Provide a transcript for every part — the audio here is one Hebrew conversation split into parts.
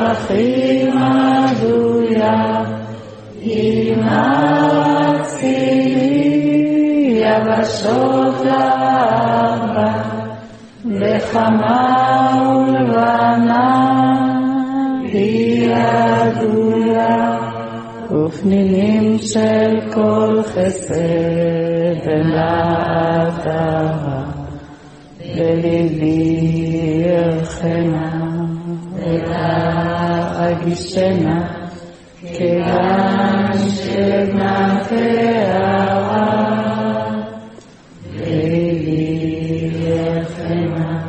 הכי מדויק, אימצתי יבשות לאבא, בחמה ולבנה היא ידויה, ופנינים של כל חסד ולעטרה, בליבי ירחנה ולהגישנה, כיוון שבנה תארה, בליבי ירחנה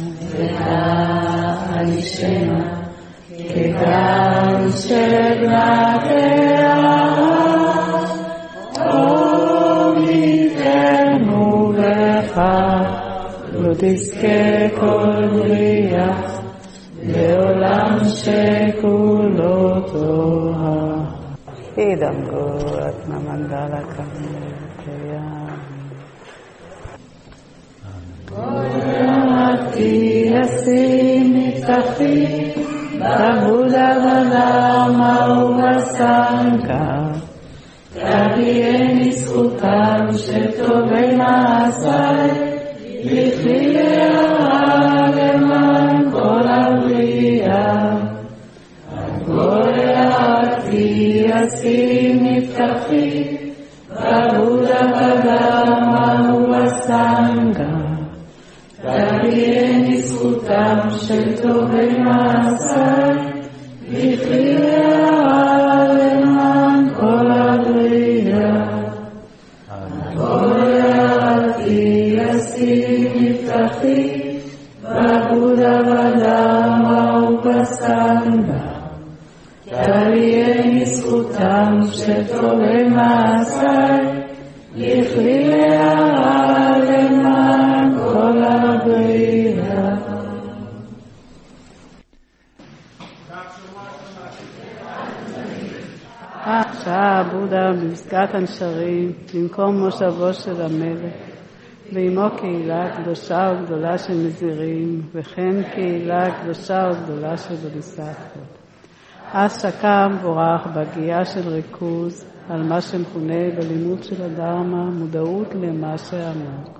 ולהגישנה, כיוון שבנה תארה, עמיתנו לך, לא תזכה כל בריאה, בעולם שכולו תורה. אידם גורת נמנדלה כמותיה. עולמתי ישים נפתחי, בבודה ולמה ובסנקה, תביאני זכותם שטובי מעשי, לכלי להרע למען כל הבריאה. גולעתי ישים נפתחי, בבודה ולמה ובסנקה, תביאני זכותם של טובי מעשי, לכלי להרע למען כל הבריאה. גולעתי ישים נפתחי, בבודה ולמה ובסנקה, תביאני זכותם של טובי מעשי, לכלי להרע למען כל הבריאה. שעה בודה במסגת הנשרים, במקום מושבו של המלך, ועמו קהילה קדושה וגדולה של נזירים, וכן קהילה קדושה וגדולה של בודיסטות. אז שקע מבורך בהגיעה של ריכוז על מה שמכונה בלימוד של הדרמה מודעות למה שעמוק.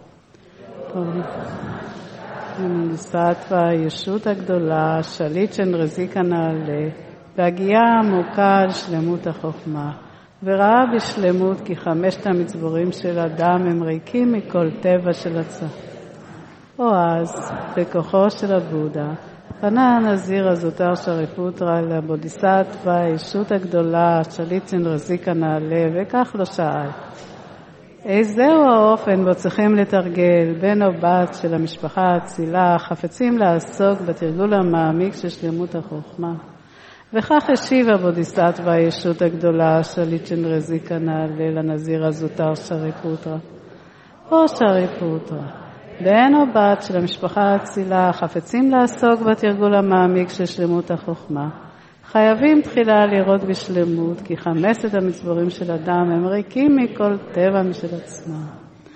בודיסטווה, הישות הגדולה, שליט של רזיקה נעלה, בהגיעה עמוקה על שלמות החוכמה, וראה בשלמות כי 5 המצבורים של אדם הם ריקים מכל טבע של הצה. או אז, בכוחו של הבודה, פנה הנזיר הזוטר שריפוטרה לבודיסטווה, הישות הגדולה, שליט של רזיקה נעלה, וכך לא שאל. איזהו האופן בו צריכים לתרגל בן או בת של המשפחה האצילה, חפצים לעסוק בתרגול המעמיק של שלמות החוכמה? וכך השיב הבודיסטווה, הישות הגדולה, שליט של רזיקה נעלה, לנזיר הזוטר שריפוטרה. או שריפוטרה, בן או בת של המשפחה האצילה, חפצים לעסוק בתרגול המעמיק של שלמות החוכמה, חייבים תחילה לראות בשלמות כי 5 המצבורים של אדם הם ריקים מכל טבע משל עצמם.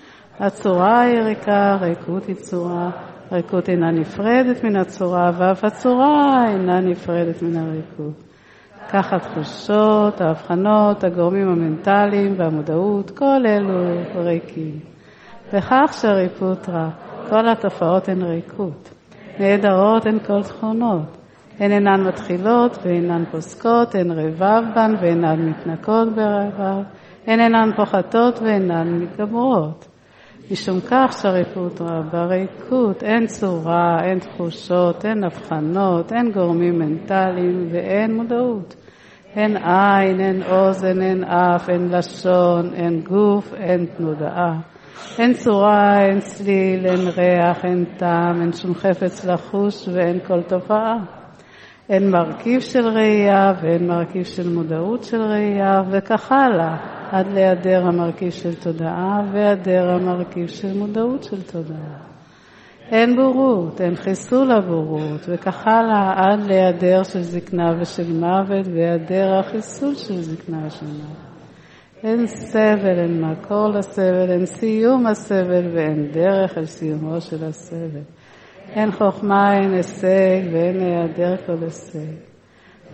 הצורה היא ריקה, ריקות היא צורה, ריקות אינה נפרדת מן הצורה, ואף הצורה אינה נפרדת מן הריקות. כך התחושות, ההבחנות, הגורמים המנטליים והמודעות, כל אלו ריקים. וכך שריפוטרה, כל התופעות הן ריקות. נהדרות הן כל תכונות. הן אינן מתחילות ואינן פוסקות, הן רבב בן ואינן מתנקות ברבב, הן אינן פוחתות ואינן מתגברות. משום כך שריפוטרה, בריקות אין צורה, אין תחושות, אין הבחנות, אין גורמים מנטליים ואין מודעות. אין עין, אין אוזן, אין אף, אין לשון, אין גוף, אין תנודעה. אין צורה, אין צליל, אין ריח, אין טעם, אין שום חפץ לחוש ואין כל תופעה. אין מרכיב של ראייה ואין מרכיב של מודעות של ראייה, וכך הלאה, עד להיעדר המרכיב של תודעה והיעדר המרכיב של מודעות של תודעה. אין בורות, אין חיסול הבורות, וכך הלאה, עד להיעדר של זקנה ושל מוות והיעדר החיסול של זקנה ושל מוות. אין סבל, אין מקור לסבל, אין סיום הסבל ואין דרך אל סיומו של הסבל. אין חוכמה, אין הישג ואין היעדר כל הישג.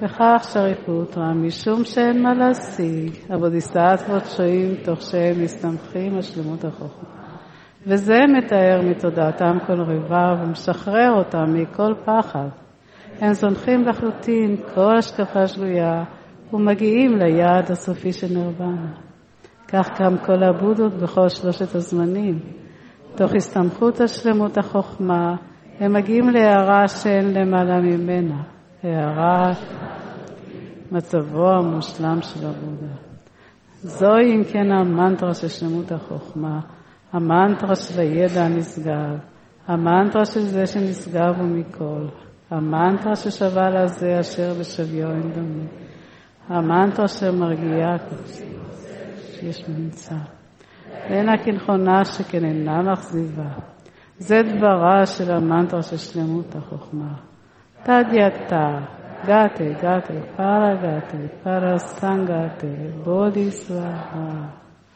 וכך שריפוטרה, משום שאין מה להשיג, הבודיסטבות שוהים תוך שהם מסתמכים על שלמות החוכמה. וזה מתאר מתודעתם כל ריבה ומשחרר אותם מכל פחד. הם זונחים לחלוטין כל השקפה שגויה ומגיעים ליעד הסופי של נירוונה. כך גם כל הבודות בכל שלושת הזמנים. תוך הסתמכות על שלמות החוכמה, הם מגיעים להערה שאין למעלה ממנה. הערה מצבו המושלם של הבודה. זוהי אם כן המנטרה של שלמות החוכמה, המנטרה של הידע הנשגב, המנטרה של זה שנשגב הוא מכל, המנטרה ששווה לזה אשר בשביו אין דומה, המנטרה שמרגיעה שיש מנצח. ואינה כנכונה שכן אינה מחזיבה. זה דברה של המנטרה של שלמות החוכמה. תדייתה, גאטה, גאטה, פרה גאטה, פרה סנגאטה, בודי סוואה.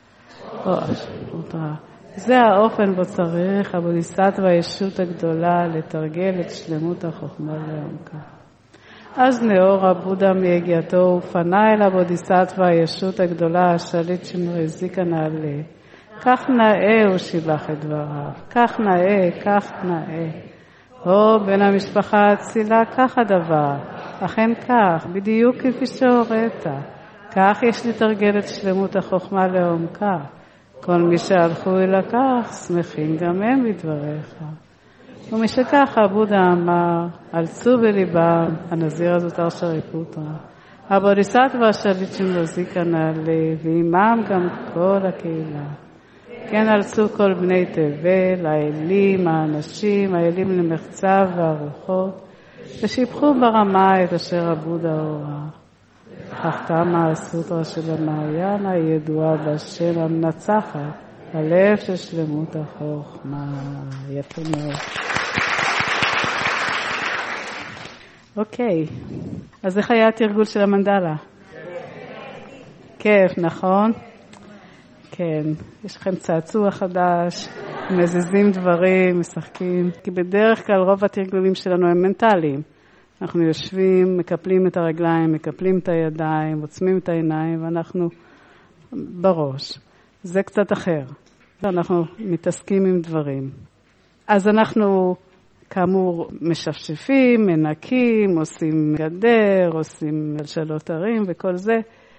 זה האופן בו צריך הבודיסטווה הישות הגדולה לתרגל את שלמות החוכמה לעומקה. אז נאור הבודה מהגיעתו ופנה אל הבודיסטווה הישות הגדולה השליט שמחזיק הנעלה. כך נאה הוא שיבח את דבריו, כך נאה, כך נאה. או בן המשפחה הצילה, כך הדבר, אכן כך, בדיוק כפי שהורית. כך יש לתרגל את שלמות החוכמה לעומקה. כל מי שהלכו אל הכך, שמחים גם הם בדבריך. ומשכך הבודה אמר, אלצו בליבם, הנזיר הזוטר שריפוטרה. הבודיסטווה השליט שמחזיק הנעלה, ועימם גם כל הקהילה. כן אלצו כל בני תבל, האלים, האנשים, האלים למחצב והרוחות, ושיבחו ברמה את אשר הבודה הורה. כך תמה הסוטרה של המעיין הידועה בשם המנצחת, הלב של שלמות החוכמה. יפה מאוד. אוקיי, אז איך היה התרגול של המנדלה? כיף, נכון? כן, יש לכם צעצוע חדש, מזיזים דברים, משחקים, כי בדרך כלל רוב התרגולים שלנו הם מנטליים. אנחנו יושבים, מקפלים את הרגליים, מקפלים את הידיים, עוצמים את העיניים, ואנחנו בראש. זה קצת אחר. אנחנו מתעסקים עם דברים. אז אנחנו, כאמור, משפשפים, מנקים, עושים גדר, עושים מלשלות הרים וכל זה.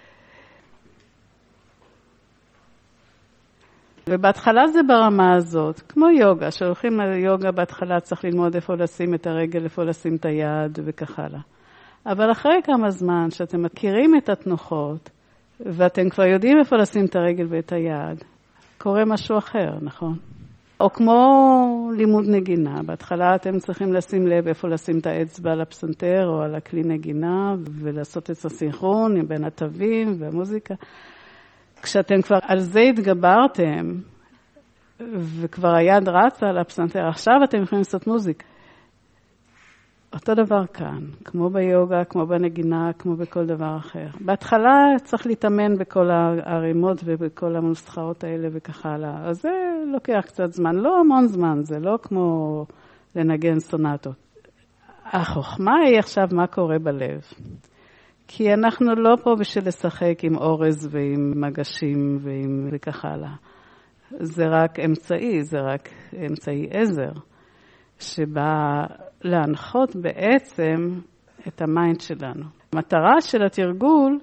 ובהתחלה זה ברמה הזאת, כמו יוגה, שהולכים ליוגה בהתחלה צריך ללמוד איפה לשים את הרגל, איפה לשים את היד וכך הלאה. אבל אחרי כמה זמן שאתם מכירים את התנוחות, ואתם כבר יודעים איפה לשים את הרגל ואת היד, קורה משהו אחר, נכון? או כמו לימוד נגינה, בהתחלה אתם צריכים לשים לב איפה לשים את האצבע על הפסנתר או על הכלי נגינה, ולעשות את הסינכרון בין התווים והמוזיקה. כשאתם כבר על זה התגברתם, וכבר היד רצה על הפסנתר, עכשיו אתם יכולים לעשות מוזיקה. אותו דבר כאן, כמו ביוגה, כמו בנגינה, כמו בכל דבר אחר. בהתחלה צריך להתאמן בכל הרימות ובכל המוסחאות האלה וכך הלאה. אז זה לוקח קצת זמן, לא המון זמן, זה לא כמו לנגן סונטות. החוכמה היא עכשיו מה קורה בלב. כי אנחנו לא פה בשביל לשחק עם אורז ועם מגשים וכך הלאה. זה רק אמצעי, זה רק אמצעי עזר, שבא להנחות בעצם את המיינד שלנו. המטרה של התרגול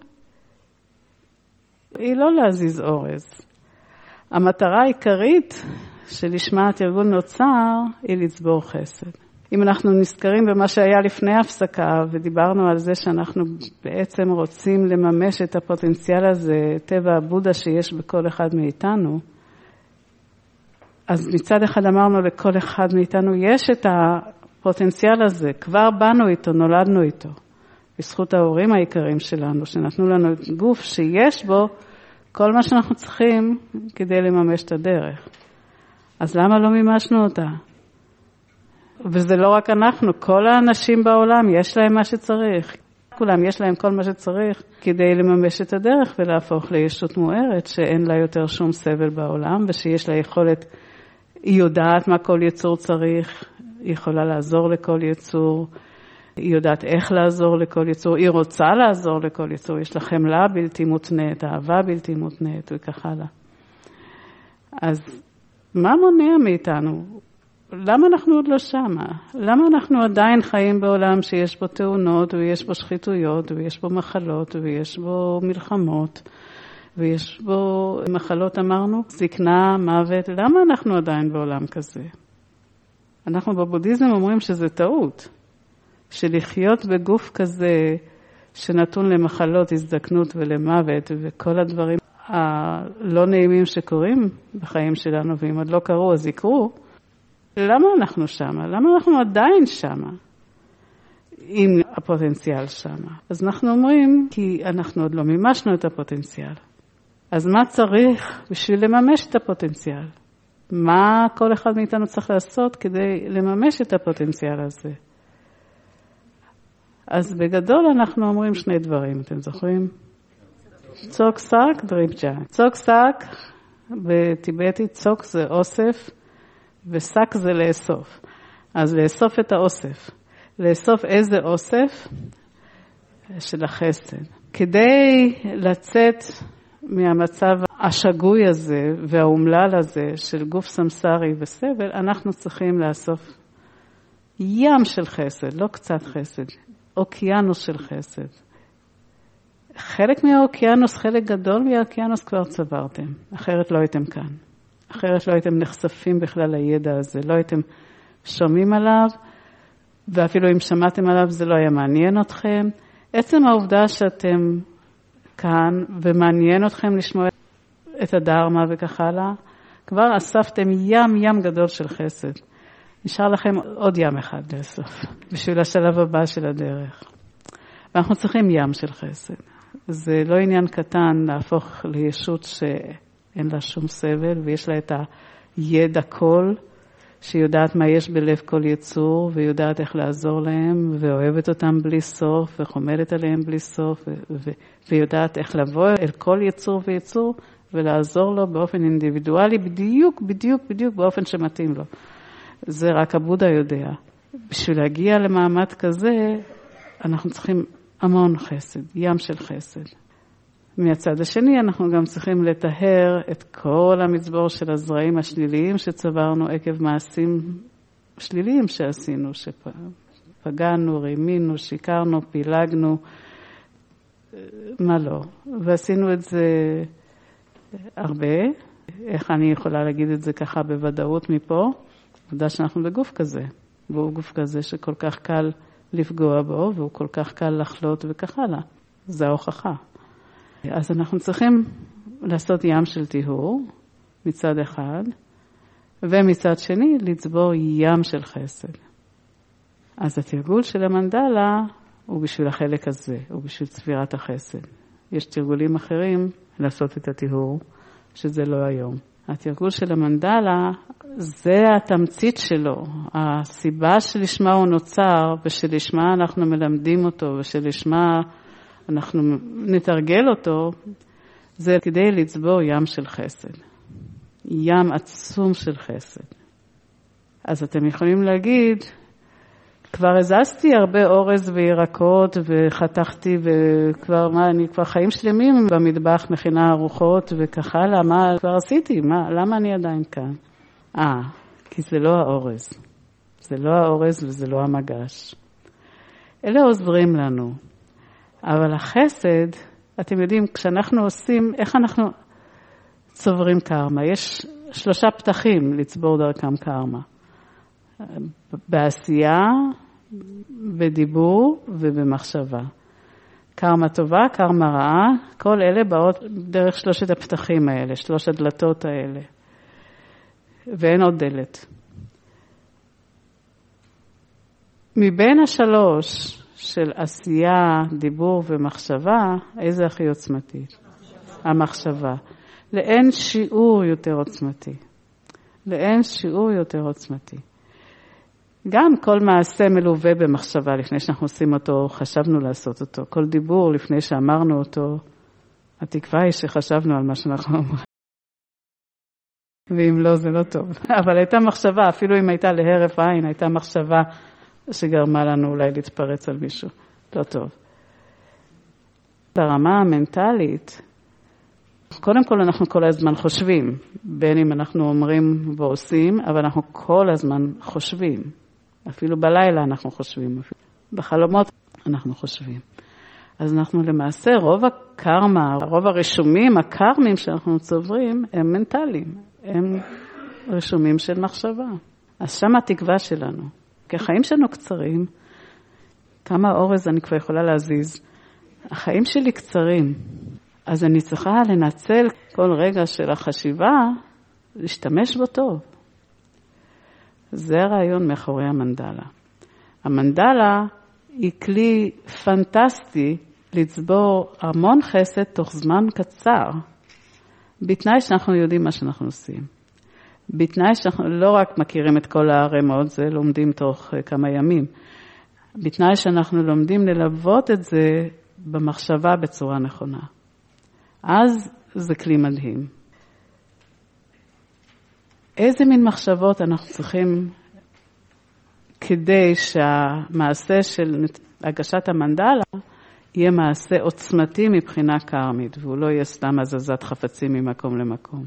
היא לא להזיז אורז. המטרה העיקרית שלשמה התרגול נוצר היא לצבור חסד. אם אנחנו נזכרים במה שהיה לפני הפסקה, ודיברנו על זה שאנחנו בעצם רוצים לממש את הפוטנציאל הזה, טבע הבודה שיש בכל אחד מאיתנו, אז מצד אחד אמרנו לכל אחד מאיתנו יש את הפוטנציאל הזה, כבר באנו איתו, נולדנו איתו, בזכות ההורים העיקריים שלנו, שנתנו לנו גוף שיש בו כל מה שאנחנו צריכים כדי לממש את הדרך. אז למה לא מימשנו אותה? וזה לא רק אנחנו, כל האנשים בעולם יש להם מה שצריך. כולם יש להם כל מה שצריך כדי לממש את הדרך ולהפוך לישות מוארת שאין לה יותר שום סבל בעולם ושיש לה יכולת, היא יודעת מה כל יצור צריך, היא יכולה לעזור לכל יצור היא יודעת איך לעזור לכל יצור, היא רוצה לעזור לכל יצור, יש לה חמלה בלתי מותנית, אהבה בלתי מותנית וכך הלאה. אז מה מונע מאיתנו? למה אנחנו עוד לא שמה? למה אנחנו עדיין חיים בעולם שיש בו תאונות, ויש בו שחיתויות, ויש בו מחלות, ויש בו מלחמות, ויש בו מחלות אמרנו, זקנה, מוות? למה אנחנו עדיין בעולם כזה? אנחנו בבודהיזם אומרים שזה טעות, שלחיות בגוף כזה שנתון למחלות, הזדקנות ולמוות וכל הדברים הלא נעימים שקורים בחיים שלנו, ואם עוד לא קרו אז יקרו, למה אנחנו שמה? למה אנחנו עדיין שמה? אם הפוטנציאל שמה. אז אנחנו אומרים, כי אנחנו עוד לא מימשנו את הפוטנציאל. אז מה צריך בשביל לממש את הפוטנציאל? מה כל אחד מאיתנו צריך לעשות כדי לממש את הפוטנציאל הזה? אז בגדול אנחנו אומרים שני דברים, אתם זוכרים? צוק סק, דריבג'ה. צוק סק, בטיבטית צוק זה אוסף, וסק זה לאסוף. אז לאסוף את האוסף. לאסוף איזה אוסף? של החסד. כדי לצאת מהמצב השגוי הזה והאומלל הזה של גוף סמסרי וסבל, אנחנו צריכים לאסוף ים של חסד, לא קצת חסד, אוקיינוס של חסד. חלק מהאוקיינוס, חלק גדול מהאוקיינוס כבר צברתם, אחרת לא הייתם כאן. אחרת לא הייתם נחשפים בכלל לידע הזה, לא הייתם שומעים עליו, ואפילו אם שמעתם עליו זה לא היה מעניין אתכם. עצם העובדה שאתם כאן ומעניין אתכם לשמוע את הדרמה וכך הלאה, כבר אספתם ים גדול של חסד. נשאר לכם עוד ים אחד לאסוף, בשביל השלב הבא של הדרך. ואנחנו צריכים ים של חסד. זה לא עניין קטן להפוך לישות שאין לה שום סבל, ויש לה את הידע כל, שיודעת מה יש בלב כל יצור, ויודעת איך לעזור להם, ואוהבת אותם בלי סוף, וחומדת עליהם בלי סוף, ויודעת איך לבוא אל כל יצור ויצור, ולעזור לו באופן אינדיבידואלי, בדיוק באופן שמתאים לו. זה רק הבודה יודע. בשביל להגיע למעמד כזה, אנחנו צריכים המון חסד, ים של חסד. מהצד השני, אנחנו גם צריכים לטהר את כל המצבור של הזרעים השליליים שצברנו עקב מעשים שליליים שעשינו, שפגענו, רימינו, שיקרנו, פילגנו, מה לא. ועשינו את זה הרבה. איך אני יכולה להגיד את זה ככה בוודאות מפה? עובדה שאנחנו בגוף כזה, והוא גוף כזה שכל כך קל לפגוע בו, והוא כל כך קל לחלות וכך הלאה. זה ההוכחה. אז אנחנו צריכים לעשות ים של טיהור מצד אחד, ומצד שני לצבור ים של חסד. אז התרגול של המנדלה הוא בשביל החלק הזה, הוא בשביל צבירת החסד. יש תרגולים אחרים לעשות את הטיהור, שזה לא היום. התרגול של המנדלה זה התמצית שלו, הסיבה שלשמה הוא נוצר, ושלשמה אנחנו מלמדים אותו, ושלשמה אנחנו נתרגל אותו, זה כדי לצבור ים של חסד. ים עצום של חסד. אז אתם יכולים להגיד, כבר הזזתי הרבה אורז וירקות וחתכתי וכבר אני כבר חיים שלמים במטבח מכינה ארוחות וככה, מה כבר עשיתי? למה אני עדיין כאן? כי זה לא האורז. זה לא האורז וזה לא המגש. אלה עוזרים לנו. אבל החסד, אתם יודעים, כשאנחנו עושים, איך אנחנו צוברים קרמה? יש 3 פתחים לצבור דרכם קרמה. בעשייה, בדיבור ובמחשבה. קרמה טובה, קרמה רעה, כל אלה באות דרך 3 הפתחים האלה, 3 הדלתות האלה. ואין עוד דלת. מבין 3 של עשייה, דיבור ומחשבה, איזה הכי עוצמתי? המחשבה. לאין שיעור יותר עוצמתי. לאין שיעור יותר עוצמתי. גם כל מעשה מלווה במחשבה, לפני שאנחנו עושים אותו, חשבנו לעשות אותו. כל דיבור, לפני שאמרנו אותו, התקווה היא שחשבנו על מה שאנחנו אומרים. ואם לא, זה לא טוב. אבל הייתה מחשבה, אפילו אם הייתה להרף עין, הייתה מחשבה שגרמה לנו אולי להתפרץ על מישהו. לא טוב. ברמה המנטלית, קודם כל אנחנו כל הזמן חושבים, בין אם אנחנו אומרים ועושים, אבל אנחנו כל הזמן חושבים. אפילו בלילה אנחנו חושבים, בחלומות אנחנו חושבים. אז אנחנו למעשה, רוב הקרמה, רוב הרישומים, הקרמים שאנחנו צוברים, הם מנטליים, הם רישומים של מחשבה. אז שם התקווה שלנו. כי החיים שלנו קצרים, כמה אורז אני כבר יכולה להזיז, החיים שלי קצרים, אז אני צריכה לנצל כל רגע של החשיבה, להשתמש בו טוב. זה הרעיון מאחורי המנדלה. המנדלה היא כלי פנטסטי לצבור המון חסד תוך זמן קצר, בתנאי שאנחנו יודעים מה שאנחנו עושים. בתנאי שאנחנו לא רק מכירים את כל הרמות, זה לומדים תוך כמה ימים. בתנאי שאנחנו לומדים ללוות את זה במחשבה בצורה נכונה. אז זה כלי מדהים. איזה מין מחשבות אנחנו צריכים כדי שהמעשה של הגשת המנדלה יהיה מעשה עוצמתי מבחינה קרמית, והוא לא יהיה סתם הזזת חפצים ממקום למקום.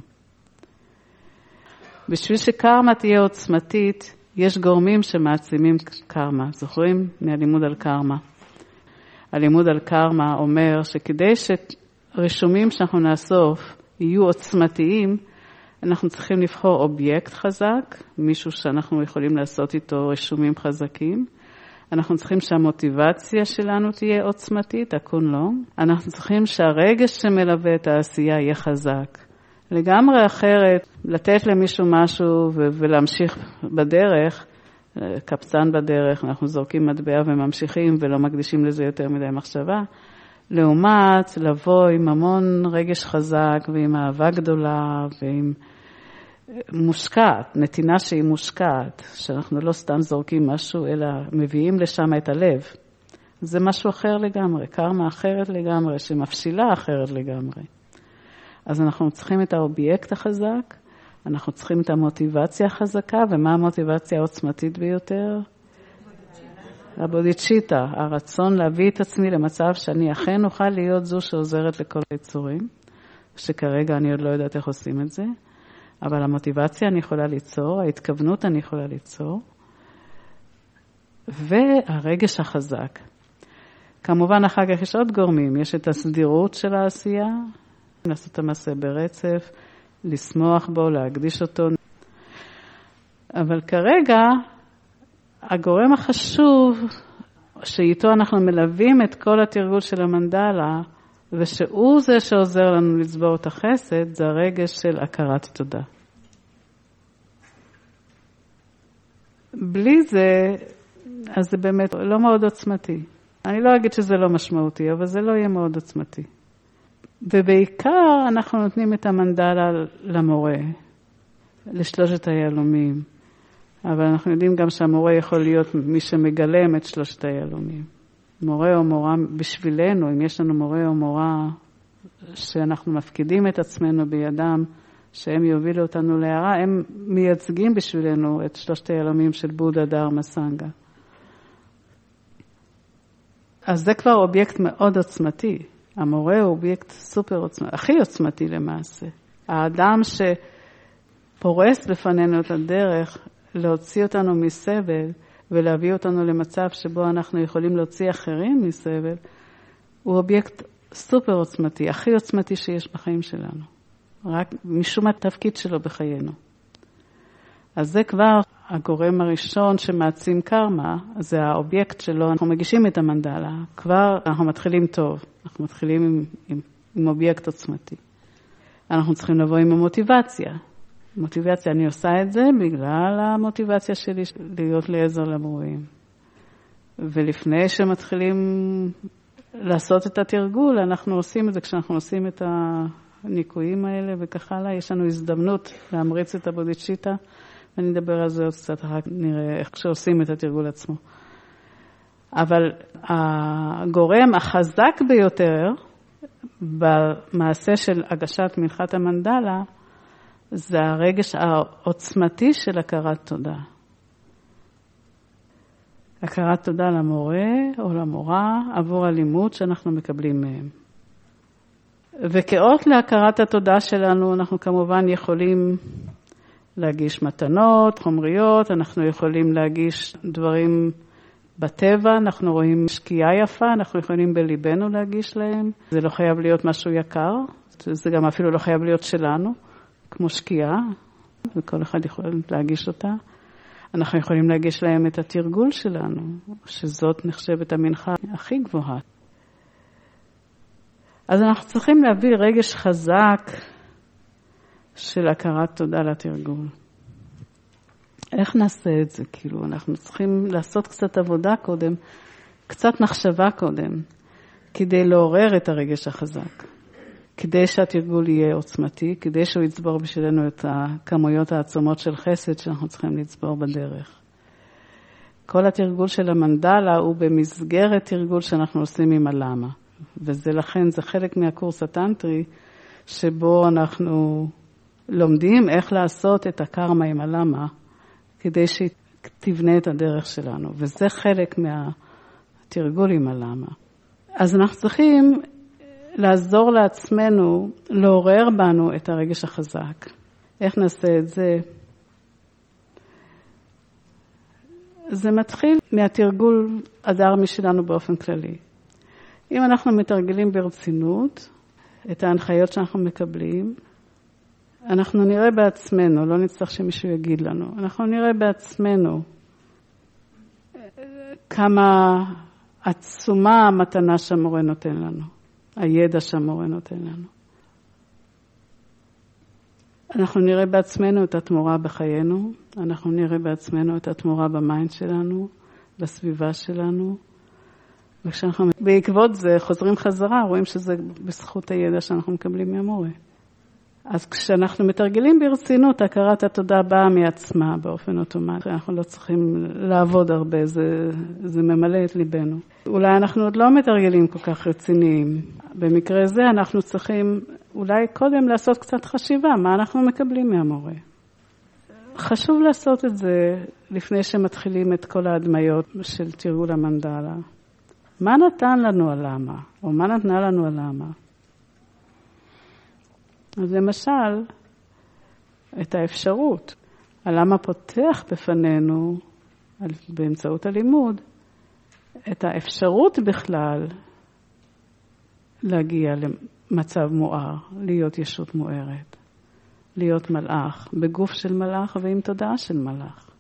בשביל שקרמה תהיה עוצמתית, יש גורמים שמעצימים קרמה. זוכרים? מהלימוד על קרמה. הלימוד על קרמה אומר שכדי שרישומים שאנחנו נאסוף יהיו עוצמתיים, אנחנו צריכים לבחור אובייקט חזק, מישהו שאנחנו יכולים לעשות איתו רישומים חזקים. אנחנו צריכים שהמוטיבציה שלנו תהיה עוצמתית, הכון לא. אנחנו צריכים שהרגש שמלווה את העשייה יהיה חזק. לגמרי אחרת, לתת למישהו משהו ולהמשיך בדרך, קפצן בדרך, אנחנו זורקים מטבע וממשיכים ולא מקדישים לזה יותר מדי מחשבה. לעומת לבוא עם המון רגש חזק ועם אהבה גדולה ועם מושקעת, נתינה שהיא מושקעת, שאנחנו לא סתם זורקים משהו, אלא מביאים לשם את הלב. זה משהו אחר לגמרי, קרמה אחרת לגמרי, שמפשילה אחרת לגמרי. אז אנחנו צריכים את האובייקט החזק, אנחנו צריכים את המוטיבציה החזקה, ומה המוטיבציה העוצמתית ביותר? הבודיצ'יטה, הרצון להביא את עצמי למצב שאני אכן אוכל להיות זו שעוזרת לכל היצורים, שכרגע אני עוד לא יודעת איך עושים את זה, אבל המוטיבציה אני יכולה ליצור, ההתכוונות אני יכולה ליצור, והרגש החזק. כמובן אחר כך יש עוד גורמים, יש את הסדירות של העשייה, לעשות את המעשה ברצף, לשמוח בו, להקדיש אותו. אבל כרגע, הגורם החשוב, שאיתו אנחנו מלווים את כל התרגול של המנדלה, ושהוא זה שעוזר לנו לצבור את החסד, זה הרגש של הכרת תודה. בלי זה, אז זה באמת לא מאוד עוצמתי. אני לא אגיד שזה לא משמעותי, אבל זה לא יהיה מאוד עוצמתי. ובעיקר אנחנו נותנים את המנדלה למורה, לשלושת היהלומים. אבל אנחנו יודעים גם שהמורה יכול להיות מי שמגלם את שלושת היהלומים. מורה או מורה בשבילנו, אם יש לנו מורה או מורה שאנחנו מפקידים את עצמנו בידם, שהם יובילו אותנו להערה, הם מייצגים בשבילנו את שלושת היהלומים של בודה, דרמה, סנגה. אז זה כבר אובייקט מאוד עוצמתי. המורה הוא אובייקט סופר עוצמתי, הכי עוצמתי למעשה. האדם שפורס בפנינו את הדרך, להוציא אותנו מסבל ולהביא אותנו למצב שבו אנחנו יכולים להוציא אחרים מסבל, הוא אובייקט סופר עוצמתי, הכי עוצמתי שיש בחיים שלנו. רק משום התפקיד שלו בחיינו. אז זה כבר הגורם הראשון שמעצים קרמה, זה האובייקט שלו, אנחנו מגישים את המנדלה, כבר אנחנו מתחילים טוב, אנחנו מתחילים עם אובייקט עוצמתי. אנחנו צריכים לבוא עם המוטיבציה. מוטיבציה, אני עושה את זה בגלל המוטיבציה שלי להיות לעזר למורים. ולפני שמתחילים לעשות את התרגול, אנחנו עושים את זה כשאנחנו עושים את הניקויים האלה וכך הלאה, יש לנו הזדמנות להמריץ את הבודיצ'יטה, ואני אדבר על זה עוד קצת, אחר נראה איך שעושים את התרגול עצמו. אבל הגורם החזק ביותר במעשה של הגשת מנחת המנדלה, זה הרגש העוצמתי של הכרת תודה. הכרת תודה למורה או למורה עבור הלימוד שאנחנו מקבלים מהם. וכאות להכרת התודה שלנו, אנחנו כמובן יכולים להגיש מתנות, חומריות, אנחנו יכולים להגיש דברים בטבע, אנחנו רואים שקיעה יפה, אנחנו יכולים בליבנו להגיש להם. זה לא חייב להיות משהו יקר, זה גם אפילו לא חייב להיות שלנו, כמו שקיעה, וכל אחד יכול להגיש אותה. אנחנו יכולים להגיש להם את התרגול שלנו, שזאת נחשבת המנחה הכי גבוהה. אז אנחנו צריכים להביא רגש חזק של הכרת תודה לתרגול. איך נעשה את זה? כאילו, אנחנו צריכים לעשות קצת עבודה קודם, קצת מחשבה קודם, כדי לעורר את הרגש החזק. כדי שהתרגול יהיה עוצמתי, כדי שהוא יצבור בשבילנו את הכמויות העצומות של חסד שאנחנו צריכים לצבור בדרך. כל התרגול של המנדלה הוא במסגרת תרגול שאנחנו עושים עם הלמה. וזה לכן, זה חלק מהקורס הטנטרי, שבו אנחנו לומדים איך לעשות את הקרמה עם הלמה, כדי שתבנה את הדרך שלנו. וזה חלק מהתרגול עם הלמה. אז אנחנו צריכים לעזור לעצמנו, לעורר בנו את הרגש החזק. איך נעשה את זה? זה מתחיל מהתרגול הדרמי שלנו באופן כללי. אם אנחנו מתרגלים ברצינות את ההנחיות שאנחנו מקבלים, אנחנו נראה בעצמנו, לא נצטרך שמישהו יגיד לנו, אנחנו נראה בעצמנו כמה עצומה המתנה שהמורה נותן לנו, הידע שהמורה נותן לנו. אנחנו נראה בעצמנו את התמורה בחיינו, אנחנו נראה בעצמנו את התמורה במיינד שלנו, בסביבה שלנו, וכשאנחנו בעקבות זה חוזרים חזרה, רואים שזה בזכות הידע שאנחנו מקבלים מהמורה. אז כשאנחנו מתרגלים ברצינות, הכרת התודה באה מעצמה באופן אוטומטי. אנחנו לא צריכים לעבוד הרבה, זה ממלא את ליבנו. אולי אנחנו עוד לא מתרגלים כל כך רציניים. במקרה זה אנחנו צריכים אולי קודם לעשות קצת חשיבה, מה אנחנו מקבלים מהמורה. חשוב לעשות את זה לפני שמתחילים את כל ההדמיות של תרגול המנדלה. מה נתן לנו הלמה? או מה נתנה לנו הלמה? אז למשל, את האפשרות, הלמה פותח בפנינו, באמצעות הלימוד, את האפשרות בכלל להגיע למצב מואר, להיות ישות מוארת, להיות מלאך, בגוף של מלאך ועם תודעה של מלאך.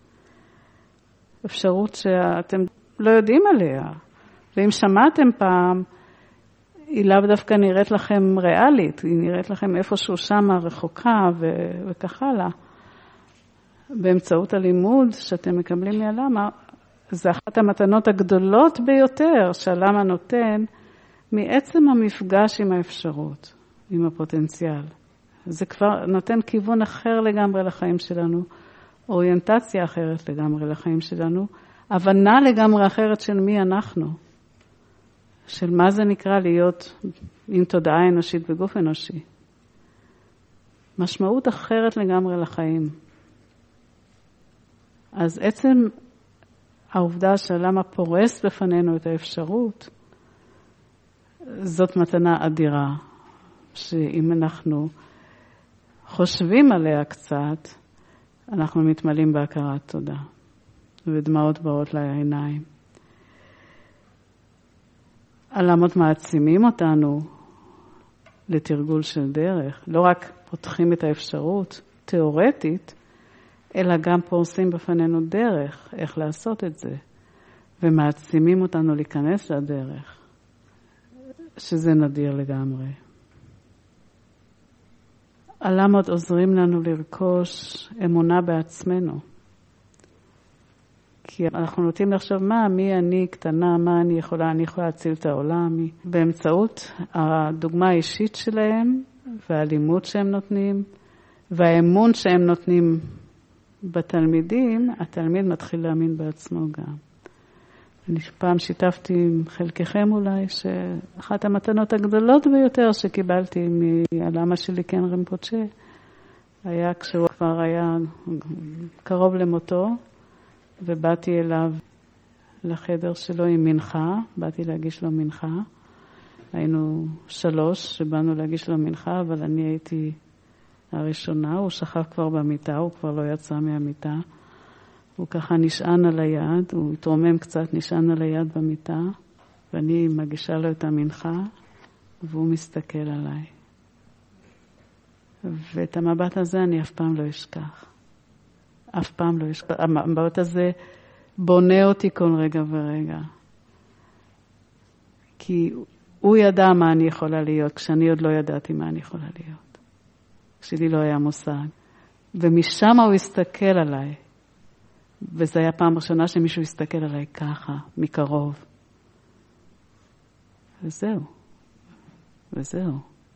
אפשרות שאתם לא יודעים עליה, ואם שמעתם פעם, היא לאו דווקא נראית לכם ריאלית, היא נראית לכם איפשהו שמה רחוקה וכך הלאה. באמצעות הלימוד שאתם מקבלים מהלמה, זה אחת המתנות הגדולות ביותר שהלמה נותן מעצם המפגש עם האפשרות, עם הפוטנציאל. זה כבר נותן כיוון אחר לגמרי לחיים שלנו, אוריינטציה אחרת לגמרי לחיים שלנו, הבנה לגמרי אחרת של מי אנחנו. של מה זה נקרא להיות עם תודעה אנושית בגוף אנושי. משמעות אחרת לגמרי לחיים. אז עצם העובדה שלמה פורס בפנינו את האפשרות, זאת מתנה אדירה, שאם אנחנו חושבים עליה קצת, אנחנו מתמלאים בהכרת תודה, ודמעות באות לעיניים. הלמות מעצימים אותנו לתרגול של דרך, לא רק פותחים את האפשרות תיאורטית, אלא גם פורסים בפנינו דרך איך לעשות את זה, ומעצימים אותנו להיכנס לדרך, שזה נדיר לגמרי. הלמות עוזרים לנו לרכוש אמונה בעצמנו, כי אנחנו נוטים לחשוב מי אני קטנה, מה אני יכולה להציל את העולם. באמצעות הדוגמה האישית שלהם והלימוד שהם נותנים והאמון שהם נותנים בתלמידים, התלמיד מתחיל להאמין בעצמו גם. אני פעם שיתפתי עם חלקכם אולי שאחת המתנות הגדולות ביותר שקיבלתי מהלמה שלי כן רמפוצ'ה היה כשהוא כבר היה קרוב למותו, ובאתי אליו לחדר שלו עם מנחה, באתי להגיש לו מנחה. היינו 3 שבאנו להגיש לו מנחה, אבל אני הייתי הראשונה, הוא שכב כבר במיטה, הוא כבר לא יצא מהמיטה. הוא ככה נשען על היד, הוא התרומם קצת, נשען על היד במיטה, ואני מגישה לו את המנחה, והוא מסתכל עליי. ואת המבט הזה אני אף פעם לא אשכח. אף פעם לא אשכח. המבט הזה בונה אותי כל רגע ורגע. כי הוא ידע מה אני יכולה להיות, כשאני עוד לא ידעתי מה אני יכולה להיות. כשלי לא היה מושג. ומשם הוא הסתכל עליי. וזו היה פעם ראשונה שמישהו הסתכל עליי ככה, מקרוב. וזהו.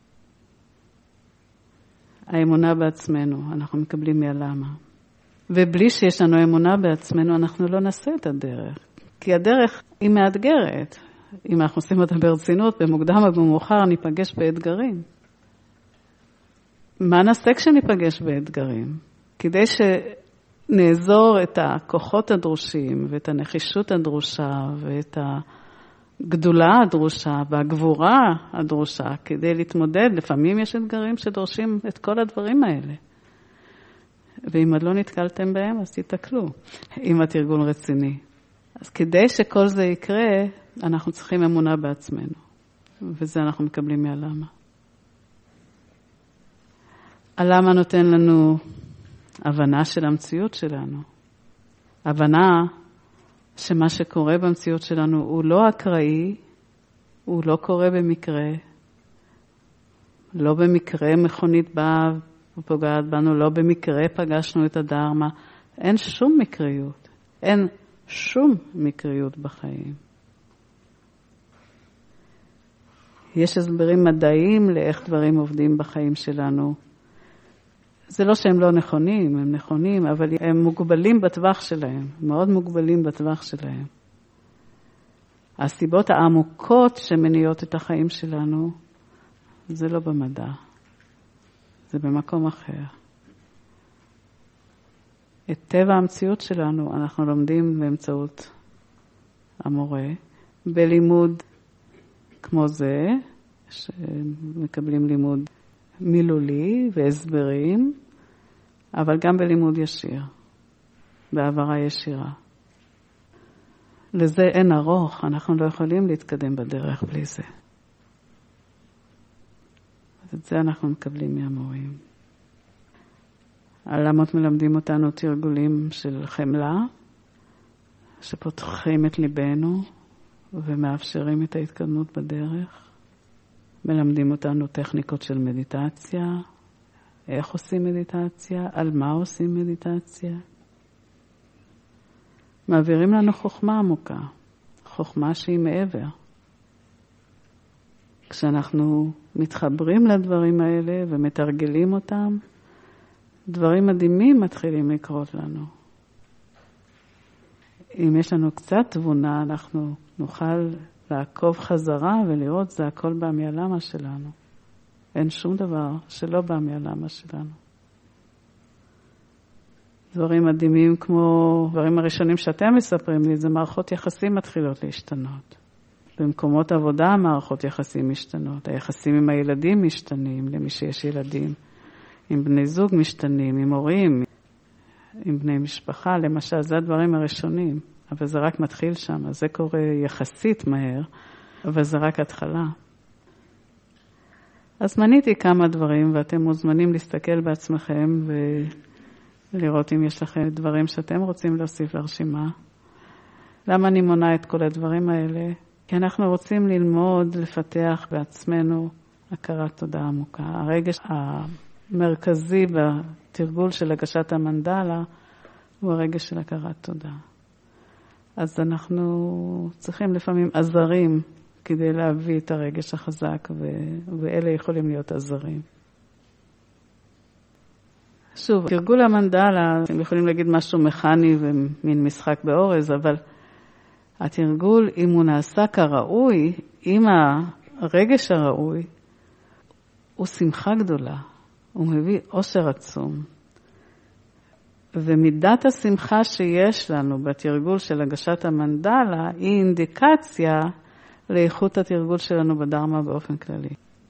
האמונה בעצמנו, אנחנו מקבלים מהלמה. ובלי שיש לנו אמונה בעצמנו, אנחנו לא נעשה את הדרך. כי הדרך היא מאתגרת. אם אנחנו עושים אותה ברצינות, במוקדם או במאוחר, ניפגש באתגרים. מה נעשה כשניפגש באתגרים? כדי שנאזור את הכוחות הדרושים, ואת הנחישות הדרושה, ואת הגדולה הדרושה, והגבורה הדרושה, כדי להתמודד. לפעמים יש אתגרים שדורשים את כל הדברים האלה. ואם עוד לא נתקלתם בהם, אז תתקלו, אם התרגול רציני. אז כדי שכל זה יקרה, אנחנו צריכים אמונה בעצמנו. וזה אנחנו מקבלים מהלמה. הלמה נותן לנו הבנה של המציאות שלנו. הבנה שמה שקורה במציאות שלנו הוא לא אקראי, הוא לא קורה במקרה. לא במקרה מכונית באה ופוגעת בנו, לא במקרה פגשנו את הדרמה. אין שום מקריות. אין שום מקריות בחיים. יש הסברים מדעיים לאיך דברים עובדים בחיים שלנו. זה לא שהם לא נכונים, הם נכונים, אבל הם מוגבלים בטווח שלהם, מאוד מוגבלים בטווח שלהם. הסיבות העמוקות שמניעות את החיים שלנו, זה לא במדע, זה במקום אחר. את טבע המציאות שלנו אנחנו לומדים באמצעות המורה, בלימוד כמו זה, שמקבלים לימוד מילולי והסברים, אבל גם בלימוד ישיר, בעברה ישירה. לזה אין ארוך, אנחנו לא יכולים להתקדם בדרך בלי זה. אז את זה אנחנו מקבלים מהמורים. הלמות מלמדים אותנו תרגולים של חמלה, שפותחים את ליבנו ומאפשרים את ההתקדמות בדרך. מלמדים אותנו טכניקות של מדיטציה, איך עושים מדיטציה, על מה עושים מדיטציה. מעבירים לנו חוכמה עמוקה, חוכמה שהיא מעבר. כשאנחנו מתחברים לדברים האלה ומתרגלים אותם, דברים מדהימים מתחילים לקרות לנו. אם יש לנו קצת תבונה, אנחנו נוכל לעקוב חזרה ולראות זה הכל בא מהלמה שלנו. אין שום דבר שלא בא מהלמה שלנו. דברים מדהימים כמו דברים הראשונים שאתם מספרים לי, זה מערכות יחסים מתחילות להשתנות. במקומות עבודה מערכות יחסים משתנות. היחסים עם הילדים משתנים, למי שיש ילדים. עם בני זוג משתנים, עם הורים, עם בני משפחה, למשל, זה הדברים הראשונים. אבל זה רק מתחיל שם, אז זה קורה יחסית מהר, אבל זה רק התחלה. אז מניתי כמה דברים, ואתם מוזמנים להסתכל בעצמכם ולראות אם יש לכם דברים שאתם רוצים להוסיף לרשימה. למה אני מונה את כל הדברים האלה? כי אנחנו רוצים ללמוד, לפתח בעצמנו הכרת תודה עמוקה. הרגש המרכזי בתרגול של הגשת המנדלה הוא הרגש של הכרת תודה. אז אנחנו צריכים לפעמים עזרים כדי להביא את הרגש החזק, ואלה יכולים להיות עזרים. שוב, תרגול המנדלה, אתם יכולים להגיד משהו מכני ומין משחק באורז, אבל התרגול, אם הוא נעשה כראוי, עם הרגש הראוי, הוא שמחה גדולה, הוא מביא עושר עצום. ומידת השמחה שיש לנו בתרגול של הגשת המנדלה היא אינדיקציה לאיכות התרגול שלנו בדרמה באופן כללי.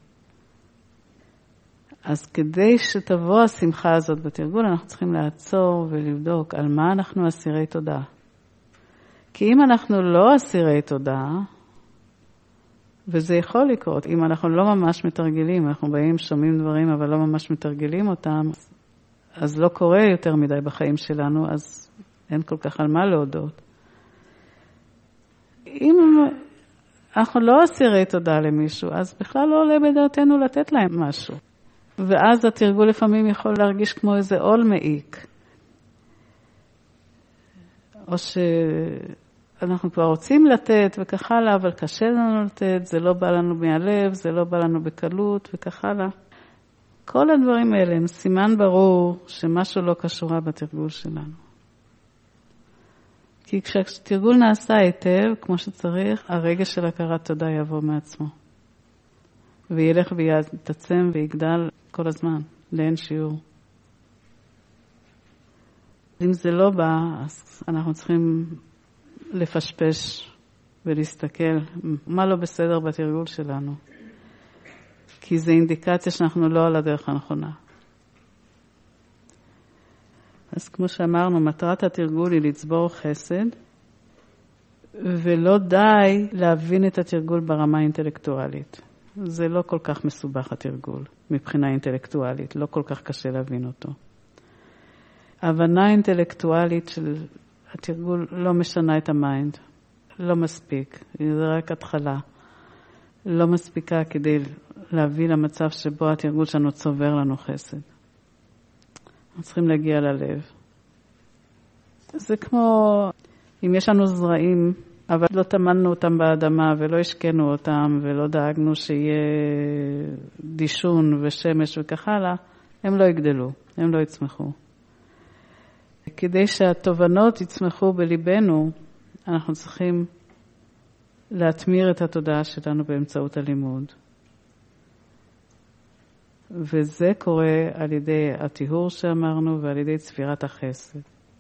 אז כדי שתבוא השמחה הזאת בתרגול, אנחנו צריכים לעצור ולבדוק על מה אנחנו אסירי תודה. כי אם אנחנו לא אסירי תודה, וזה יכול לקרות, אם אנחנו לא ממש מתרגלים, אנחנו באים, שומעים דברים, אבל לא ממש מתרגלים אותם, אז לא קורה יותר מדי בחיים שלנו, אז אין כל כך על מה להודות. אם אנחנו לא אסירי תודה למישהו, אז בכלל לא עולה בדעתנו לתת להם משהו. ואז התרגול לפעמים יכול להרגיש כמו איזה עול מעיק. או שאנחנו כבר רוצים לתת וכך הלאה, אבל קשה לנו לתת, זה לא בא לנו מהלב, זה לא בא לנו בקלות וכך הלאה. כל הדברים האלה הם סימן ברור שמשהו לא קשורה בתרגול שלנו. כי כשהתרגול נעשה היטב, כמו שצריך, הרגש של הכרת תודה יבוא מעצמו. וילך ויתעצם ויגדל כל הזמן, לאין שיעור. אם זה לא בא, אז אנחנו צריכים לפשפש ולהסתכל מה לא בסדר בתרגול שלנו. כי זה אינדיקציה שאנחנו לא על הדרך הנכונה. אז כמו שאמרנו, מטרת התרגול היא לצבור חסד, ולא די להבין את התרגול ברמה האינטלקטואלית. זה לא כל כך מסובך התרגול, מבחינה אינטלקטואלית, לא כל כך קשה להבין אותו. ההבנה האינטלקטואלית של התרגול לא משנה את המיינד, לא מספיק, זה רק התחלה. לא מספיקה כדי להביא למצב שבו התרגול שלנו צובר לנו חסד. אנחנו צריכים להגיע ללב. זה כמו אם יש לנו זרעים, אבל לא תמנו אותם באדמה ולא השקנו אותם ולא דאגנו שיהיה דישון ושמש וכך הלאה, הם לא יגדלו, הם לא יצמחו. כדי שהתובנות יצמחו בליבנו, אנחנו צריכים להתמיר את התודעה שלנו באמצעות הלימוד. וזה קורה על ידי הטיהור שאמרנו ועל ידי צבירת החסד.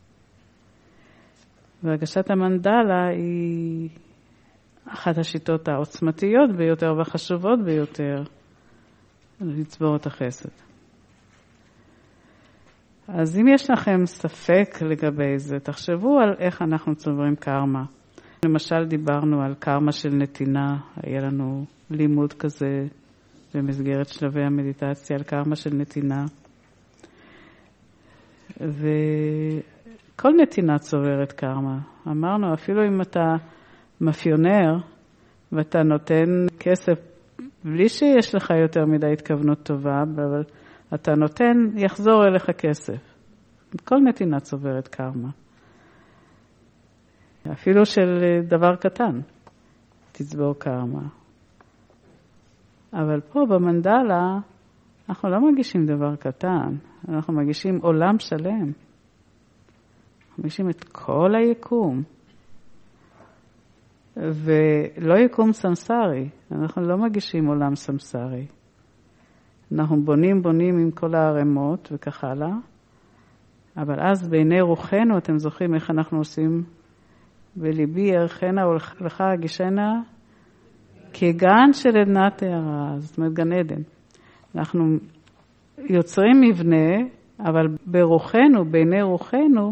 והגשת המנדלה היא אחת השיטות העוצמתיות ביותר והחשובות ביותר לצבור את החסד. אז אם יש לכם ספק לגבי זה, תחשבו על איך אנחנו צוברים קרמה. למשל דיברנו על קרמה של נתינה, היה לנו לימוד כזה במסגרת שלבי המדיטציה על קרמה של נתינה. וכל נתינה צוברת קרמה. אמרנו, אפילו אם אתה מאפיונר ואתה נותן כסף בלי שיש לך יותר מדי התכוונות טובה, אבל אתה נותן, יחזור אליך כסף. כל נתינה צוברת קרמה. אפילו של דבר קטן, תצבור קרמה. אבל פה במנדלה, אנחנו לא מגישים דבר קטן, אנחנו מגישים עולם שלם. אנחנו מגישים את כל היקום. ולא יקום סמסרי, אנחנו לא מגישים עולם סמסרי. אנחנו בונים עם כל הערמות וכך הלאה, אבל אז בעיני רוחנו, אתם זוכרים איך אנחנו עושים? בליבי ירחנה ולך הגישנה כגן של עדנת הערה, זאת אומרת גן עדן. אנחנו יוצרים מבנה, אבל ברוחנו, בעיני רוחנו,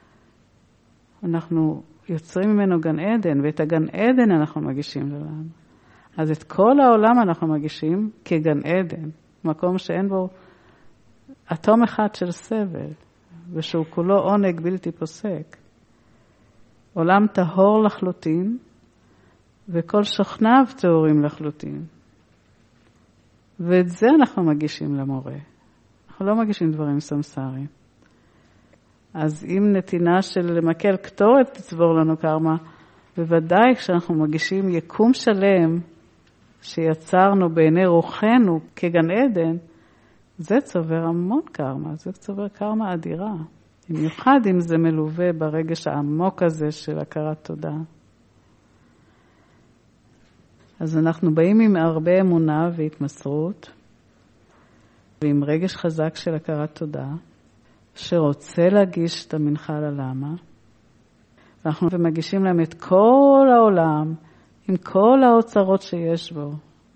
אנחנו יוצרים ממנו גן עדן, ואת הגן עדן אנחנו מגישים לעולם. אז את כל העולם אנחנו מגישים כגן עדן, מקום שאין בו אטום אחד של סבל, ושהוא כולו עונג בלתי פוסק. עולם טהור לחלוטין, וכל שוכניו טהורים לחלוטין. ואת זה אנחנו מגישים למורה. אנחנו לא מגישים דברים סמסריים. אז אם נתינה של מקל קטורת תצבור לנו קרמה, בוודאי כשאנחנו מגישים יקום שלם שיצרנו בעיני רוחנו כגן עדן, זה צובר המון קרמה, זה צובר קרמה אדירה. במיוחד אם זה מלווה ברגש העמוק הזה של הכרת תודה. אז אנחנו באים עם הרבה אמונה והתמסרות, ועם רגש חזק של הכרת תודה, שרוצה להגיש את המנחה ללמה, ואנחנו מגישים להם את כל העולם, עם כל האוצרות שיש בו,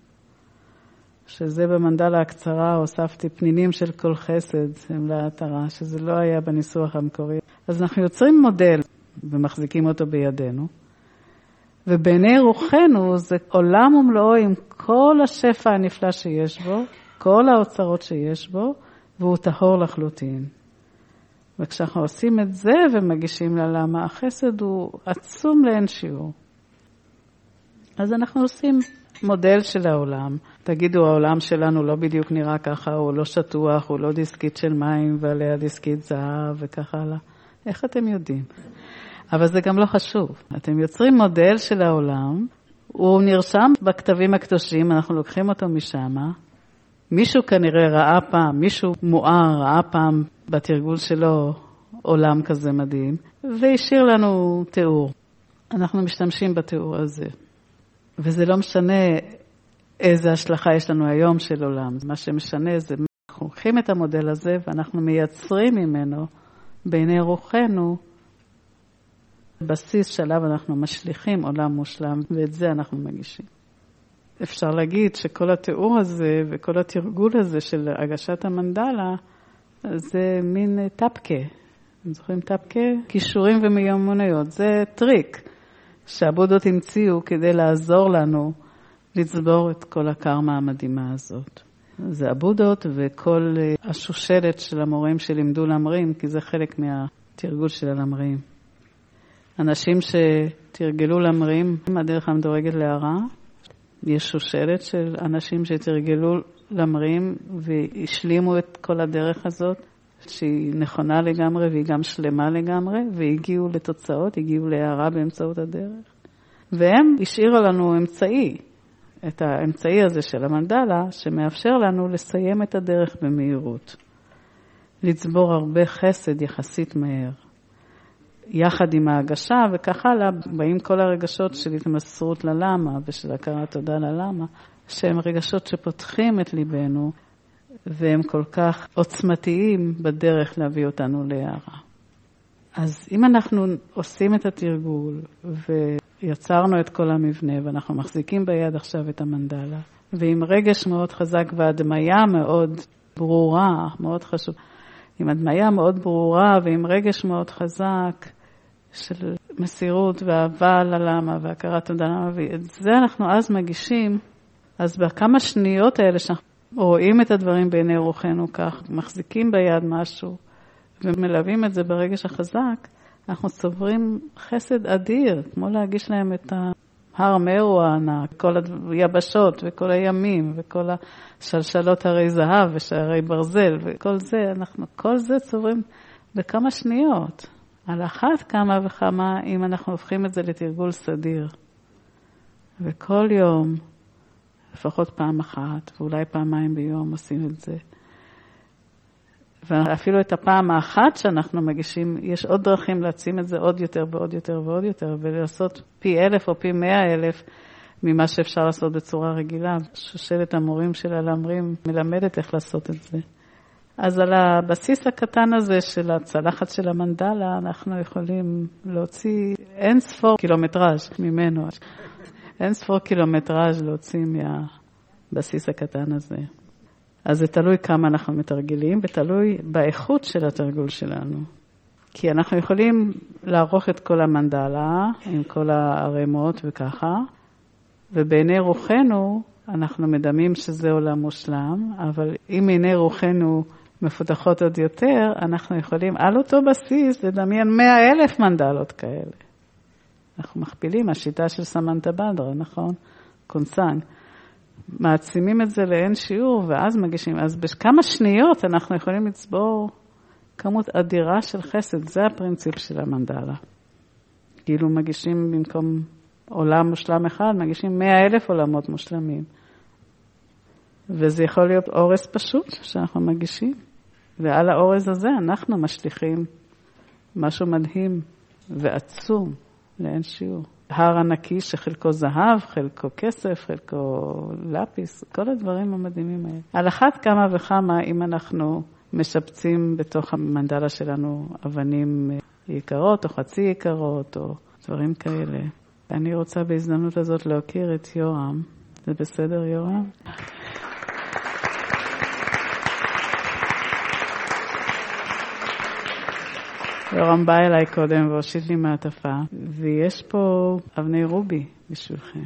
שזה במנדלה הקצרה הוספתי פנינים של כל חסד, סמלה התרה, שזה לא היה בניסוח המקורי. אז אנחנו יוצרים מודל ומחזיקים אותו בידינו, ובעיני רוחנו זה עולם ומלואו עם כל השפע הנפלא שיש בו, כל האוצרות שיש בו, והוא טהור לחלוטין. וכשאנחנו עושים את זה ומגישים ללמה, החסד הוא עצום לאין שיעור. אז אנחנו עושים מודל של העולם. תגידו, העולם שלנו לא בדיוק נראה ככה, הוא לא שטוח, הוא לא דיסקית של מים ועליה דיסקית זהב וככה הלאה. איך אתם יודעים? אבל זה גם לא חשוב. אתם יוצרים מודל של העולם, הוא נרשם בכתבים הקדושים, אנחנו לוקחים אותו משם. מישהו כנראה ראה פעם, מישהו מואר ראה פעם בתרגול שלו עולם כזה מדהים, והשאיר לנו תיאור. אנחנו משתמשים בתיאור הזה. וזה לא משנה איזה השלכה יש לנו היום של עולם. מה שמשנה זה, אנחנו לוקחים את המודל הזה ואנחנו מייצרים ממנו בעיני רוחנו בסיס שלב אנחנו משליחים עולם מושלם, ואת זה אנחנו מגישים. אפשר להגיד שכל התיאור הזה וכל התרגול הזה של הגשת המנדלה, זה מין טפקה. אתם זוכרים טפקה? כישורים ומיומנויות. זה טריק שהבודות המציאו כדי לעזור לנו לצבור את כל הקרמה המדהימה הזאת. זה הבודות וכל השושלת של המורים שלימדו למרים, כי זה חלק מהתרגול של הלמרים. אנשים שתרגלו למרים, הדרך המדורגת להרע, יש שושלת של אנשים שתרגלו למרים והשלימו את כל הדרך הזאת, שהיא נכונה לגמרי והיא גם שלמה לגמרי, והגיעו לתוצאות, הגיעו להערה באמצעות הדרך. והם השאירו לנו אמצעי, את האמצעי הזה של המנדלה, שמאפשר לנו לסיים את הדרך במהירות. לצבור הרבה חסד יחסית מהר. יחד עם ההגשה וכך הלאה, באים כל הרגשות של התמסרות ללמה ושל הכרת תודה ללמה, שהם רגשות שפותחים את ליבנו, והם כל כך עוצמתיים בדרך להביא אותנו להערה. אז אם אנחנו עושים את התרגול ויצרנו את כל המבנה, ואנחנו מחזיקים ביד עכשיו את המנדלה, ועם רגש מאוד חזק והדמיה מאוד ברורה, מאוד חשוב, עם הדמיה מאוד ברורה ועם רגש מאוד חזק של מסירות ואהבה ללמה והכרת תודה למה, ואת זה אנחנו אז מגישים, אז בכמה שניות האלה שאנחנו רואים את הדברים בעיני רוחנו כך, מחזיקים ביד משהו ומלווים את זה ברגש החזק, אנחנו צוברים חסד אדיר, כמו להגיש להם את ההר מרו הענק, כל היבשות וכל הימים וכל השלשלות הרי זהב ושערי ברזל וכל זה, אנחנו כל זה צוברים בכמה שניות. על אחת כמה וכמה אם אנחנו הופכים את זה לתרגול סדיר. וכל יום, לפחות פעם אחת, ואולי פעמיים ביום עושים את זה. ואפילו את הפעם האחת שאנחנו מגישים, יש עוד דרכים להצים את זה עוד יותר ועוד יותר ועוד יותר, ולעשות פי 1000 או פי 100,000 ממה שאפשר לעשות בצורה רגילה. שושלת המורים של הלמרים מלמדת איך לעשות את זה. אז על הבסיס הקטן הזה של הצלחת של המנדלה, אנחנו יכולים להוציא אין ספור קילומטראז' ממנו. אין ספור קילומטראז' להוציא מהבסיס הקטן הזה. אז זה תלוי כמה אנחנו מתרגלים, ותלוי באיכות של התרגול שלנו. כי אנחנו יכולים לערוך את כל המנדלה, עם כל הרמות וככה, ובעיני רוחנו אנחנו מדמים שזה עולם מושלם, אבל אם עיני רוחנו מפותחות עוד יותר, אנחנו יכולים על אותו בסיס לדמיין 100,000 מנדלות כאלה. אנחנו מכפילים, השיטה של סמנטה בדרה, נכון? קונסנג. מעצימים את זה לאין שיעור, ואז מגישים. אז בכמה שניות אנחנו יכולים לצבור כמות אדירה של חסד. זה הפרינציפ של המנדלה. כאילו מגישים במקום עולם מושלם אחד, מגישים 100,000 עולמות מושלמים. וזה יכול להיות אורז פשוט שאנחנו מגישים. ועל האורז הזה אנחנו משליחים משהו מדהים ועצום לאין שיעור. הר ענקי שחלקו זהב, חלקו כסף, חלקו לפיס, כל הדברים המדהימים האלה. על אחת כמה וכמה אם אנחנו משפצים בתוך המנדלה שלנו אבנים יקרות או חצי יקרות או דברים כאלה. אני רוצה בהזדמנות הזאת להכיר את יורם. זה בסדר, יורם? יורם בא אליי קודם והושיט לי מעטפה, ויש פה אבני רובי בשבילכם.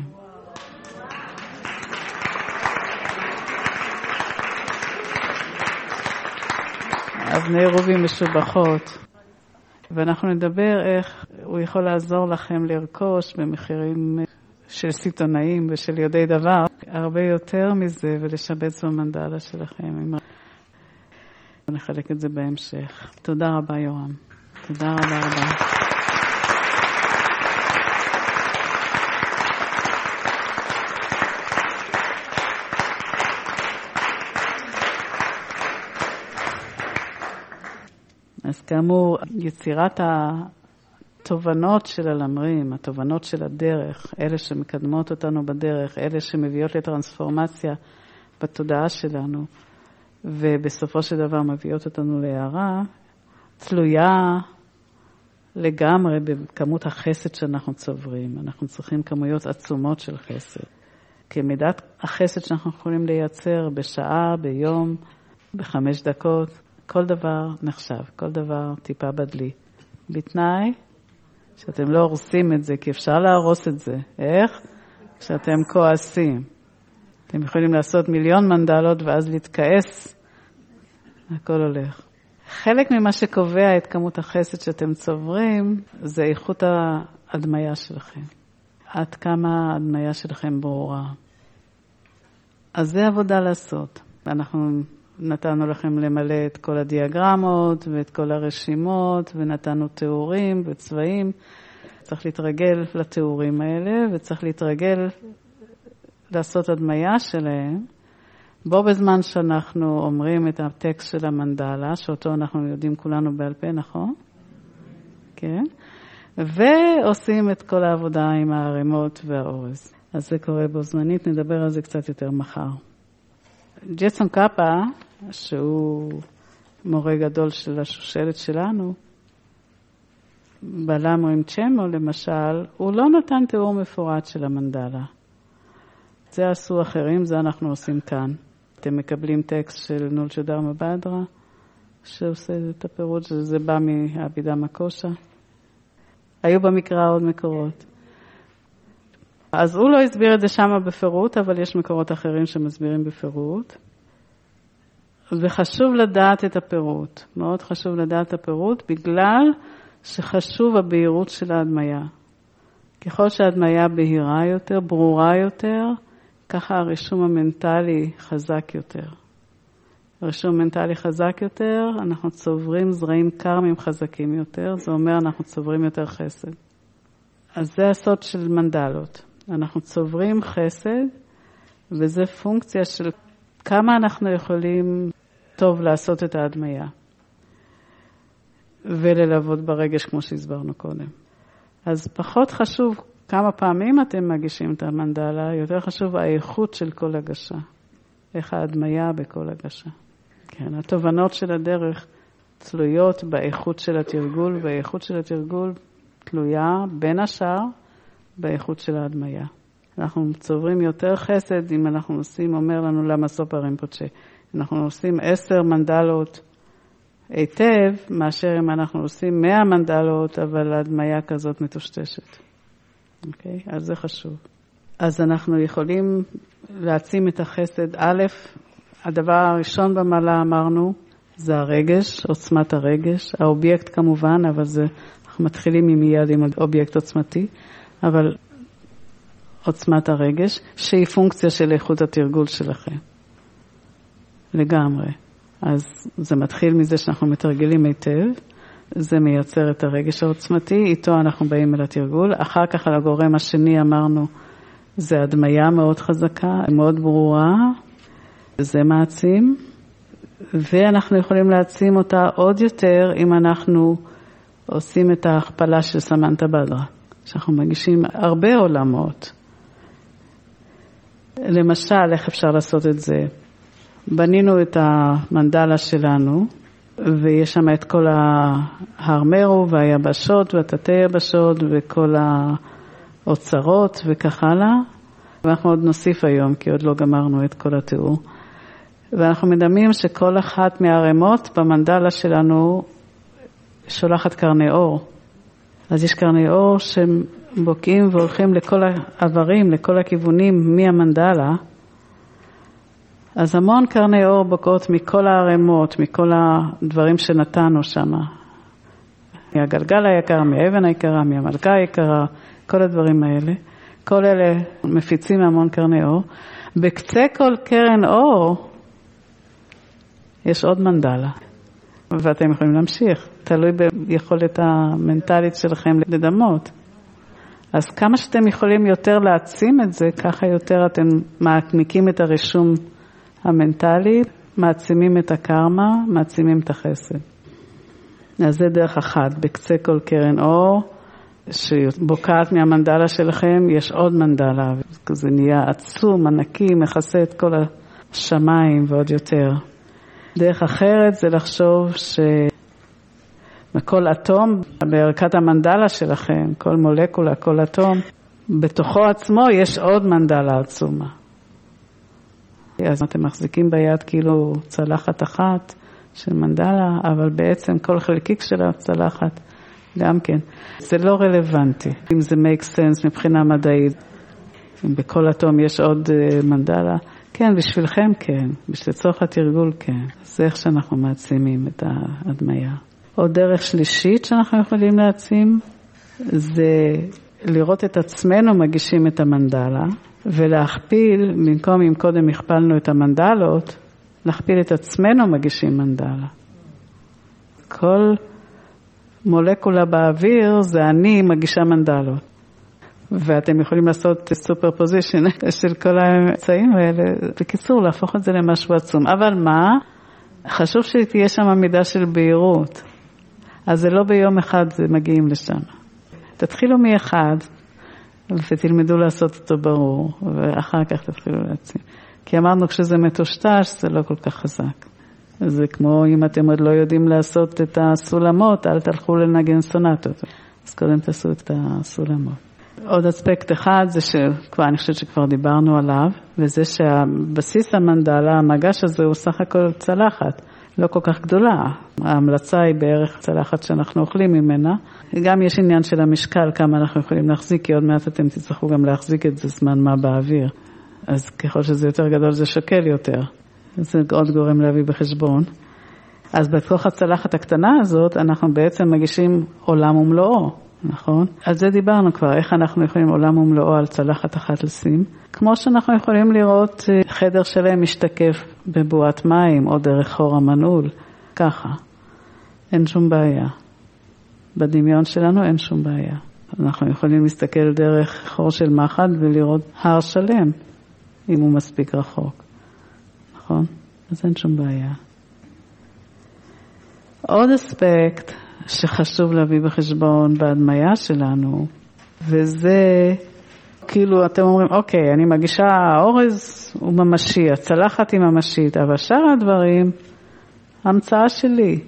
אבני רובי משובחות, ואנחנו נדבר איך הוא יכול לעזור לכם לרכוש במחירים של סיטונאים ושל יודעי דבר, הרבה יותר מזה, ולשבץ במנדלה שלכם. נחלק את זה בהמשך. תודה רבה, יורם. תודה רבה רבה. אז כאמור, יצירת התובנות של הלמרים, התובנות של הדרך, אלה שמקדמות אותנו בדרך, אלה שמביאות לטרנספורמציה בתודעה שלנו, ובסופו של דבר מביאות אותנו להערה, תלויה לגמרי בכמות החסד שאנחנו צוברים. אנחנו צריכים כמויות עצומות של חסד. כמידת החסד שאנחנו יכולים לייצר בשעה, ביום, ב5 דקות, כל דבר נחשב, כל דבר טיפה בדלי. בתנאי שאתם לא הורסים את זה, כי אפשר להרוס את זה. איך? כשאתם כועסים. אתם יכולים לעשות 1,000,000 מנדלות ואז להתכעס, הכל הולך. חלק ממה שקובע את כמות החסד שאתם צוברים, זה איכות ההדמיה שלכם. עד כמה ההדמיה שלכם ברורה. אז זה עבודה לעשות. אנחנו נתנו לכם למלא את כל הדיאגרמות ואת כל הרשימות, ונתנו תיאורים וצבעים. צריך להתרגל לתיאורים האלה, וצריך להתרגל לעשות הדמיה שלהם. בו בזמן שאנחנו אומרים את הטקסט של המנדלה, שאותו אנחנו יודעים כולנו בעל פה, נכון? כן. ועושים את כל העבודה עם הערימות והאורז. אז זה קורה בו זמנית, נדבר על זה קצת יותר מחר. ג'טסון קאפה, שהוא מורה גדול של השושלת שלנו, בלם רימצ'מו למשל, הוא לא נתן תיאור מפורט של המנדלה. זה עשו אחרים, זה אנחנו עושים כאן. אתם מקבלים טקסט של נולצ'ה דרמה בדרה, שעושה את הפירוט, זה בא מהבידה מקושה. היו במקרא עוד מקורות. אז הוא לא הסביר את זה שם בפירוט, אבל יש מקורות אחרים שמסבירים בפירוט. וחשוב לדעת את הפירוט. מאוד חשוב לדעת את הפירוט, בגלל שחשוב הבהירות של ההדמיה. ככל שההדמיה בהירה יותר, ברורה יותר, ככה הרישום המנטלי חזק יותר. הרישום מנטלי חזק יותר, אנחנו צוברים זרעים קרמים חזקים יותר, זה אומר אנחנו צוברים יותר חסד. אז זה הסוד של מנדלות. אנחנו צוברים חסד, וזה פונקציה של כמה אנחנו יכולים טוב לעשות את ההדמיה. וללוות ברגש כמו שהסברנו קודם. אז פחות חשוב כמה פעמים אתם מגישים את המנדלה, יותר חשוב האיכות של כל הגשה. איך ההדמיה בכל הגשה. כן, התובנות של הדרך תלויות באיכות של התרגול, והאיכות של התרגול תלויה בין השאר באיכות של ההדמיה. אנחנו צוברים יותר חסד אם אנחנו עושים, אומר לנו למה סופר רימפוצ'ה, אנחנו עושים 10 מנדלות היטב, מאשר אם אנחנו עושים 100 מנדלות, אבל ההדמיה כזאת מטושטשת. אוקיי? אז זה חשוב. אז אנחנו יכולים להעצים את החסד. א', הדבר הראשון במעלה אמרנו, זה הרגש, עוצמת הרגש. האובייקט כמובן, אבל זה, אנחנו מתחילים מיד עם אובייקט עוצמתי, אבל עוצמת הרגש, שהיא פונקציה של איכות התרגול שלכם. לגמרי. אז זה מתחיל מזה שאנחנו מתרגלים היטב, זה מייצר את הרגש העוצמתי, איתו אנחנו באים אל התרגול. אחר כך על הגורם השני אמרנו, זה הדמיה מאוד חזקה, מאוד ברורה, זה מעצים, ואנחנו יכולים להעצים אותה עוד יותר אם אנחנו עושים את ההכפלה של סמנטה בדרה, שאנחנו מגישים הרבה עולמות. למשל, איך אפשר לעשות את זה? בנינו את המנדלה שלנו, ויש שם את כל ההרמרו והיבשות והתתי יבשות וכל האוצרות וכך הלאה. ואנחנו עוד נוסיף היום, כי עוד לא גמרנו את כל התיאור. ואנחנו מדמים שכל אחת מהערימות במנדלה שלנו שולחת קרני אור. אז יש קרני אור שבוקעים והולכים לכל העברים, לכל הכיוונים מהמנדלה. אז המון קרני אור בוקעות מכל הערימות, מכל הדברים שנתנו שם. מהגלגל היקר, מהאבן היקרה, מהמלכה היקרה, כל הדברים האלה. כל אלה מפיצים המון קרני אור. בקצה כל קרן אור יש עוד מנדלה. ואתם יכולים להמשיך. תלוי ביכולת המנטלית שלכם לדמות. אז כמה שאתם יכולים יותר להעצים את זה, ככה יותר אתם מעמיקים את הרישום המנטלי, מעצימים את הקרמה, מעצימים את החסד. אז זה דרך אחת, בקצה כל קרן אור, שבוקעת מהמנדלה שלכם, יש עוד מנדלה, זה נהיה עצום, ענקי, מכסה את כל השמיים ועוד יותר. דרך אחרת זה לחשוב שמכל אטום, בערכת המנדלה שלכם, כל מולקולה, כל אטום, בתוכו עצמו יש עוד מנדלה עצומה. אז אתם מחזיקים ביד כאילו צלחת אחת של מנדלה, אבל בעצם כל חלקיק של הצלחת גם כן. זה לא רלוונטי. אם זה make sense מבחינה מדעית, אם בכל אטום יש עוד מנדלה, כן, בשבילכם כן, בשביל צורך התרגול כן. זה איך שאנחנו מעצימים את ההדמיה. עוד דרך שלישית שאנחנו יכולים להעצים, זה לראות את עצמנו מגישים את המנדלה, ולהכפיל, במקום אם קודם הכפלנו את המנדלות, להכפיל את עצמנו מגישים מנדלה. כל מולקולה באוויר זה אני מגישה מנדלות. ואתם יכולים לעשות סופר פוזישן של כל האמצעים האלה. בקיצור, להפוך את זה למשהו עצום. אבל מה? חשוב שתהיה שם מידה של בהירות. אז זה לא ביום אחד מגיעים לשם. תתחילו מאחד, ותלמדו לעשות אותו ברור, ואחר כך תתחילו להציב. כי אמרנו כשזה מטושטש, זה לא כל כך חזק. זה כמו אם אתם עוד לא יודעים לעשות את הסולמות, אל תלכו לנגן סונטות. אז קודם תעשו את הסולמות. עוד אספקט אחד, זה שכבר, אני חושבת שכבר דיברנו עליו, וזה שהבסיס המנדלה, המגש הזה הוא סך הכל צלחת, לא כל כך גדולה. ההמלצה היא בערך צלחת שאנחנו אוכלים ממנה. גם יש עניין של המשקל, כמה אנחנו יכולים להחזיק, כי עוד מעט אתם תצטרכו גם להחזיק את זה זמן מה באוויר. אז ככל שזה יותר גדול זה שקל יותר. זה עוד גורם להביא בחשבון. אז בתוך הצלחת הקטנה הזאת אנחנו בעצם מגישים עולם ומלואו, נכון? על זה דיברנו כבר, איך אנחנו יכולים עולם ומלואו על צלחת אחת לשים. כמו שאנחנו יכולים לראות חדר שלם משתקף בבועת מים או דרך חור המנעול, ככה. אין שום בעיה. בדמיון שלנו אין שום בעיה. אנחנו יכולים להסתכל דרך חור של מחט ולראות הר שלם, אם הוא מספיק רחוק. נכון? אז אין שום בעיה. עוד אספקט שחשוב להביא בחשבון בהדמיה שלנו, וזה כאילו אתם אומרים, אוקיי, אני מגישה, האורז הוא ממשי, הצלחת היא ממשית, אבל שאר הדברים, המצאה שלי.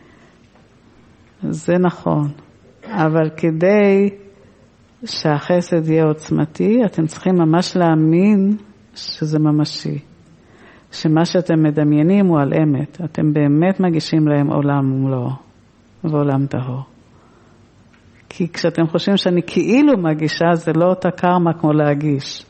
זה נכון. אבל כדי שהחסד יהיה עוצמתי, אתם צריכים ממש להאמין שזה ממשי. שמה שאתם מדמיינים הוא על אמת. אתם באמת מגישים להם עולם ומלואו, ועולם טהור. כי כשאתם חושבים שאני כאילו מגישה, זה לא אותה קרמה כמו להגיש.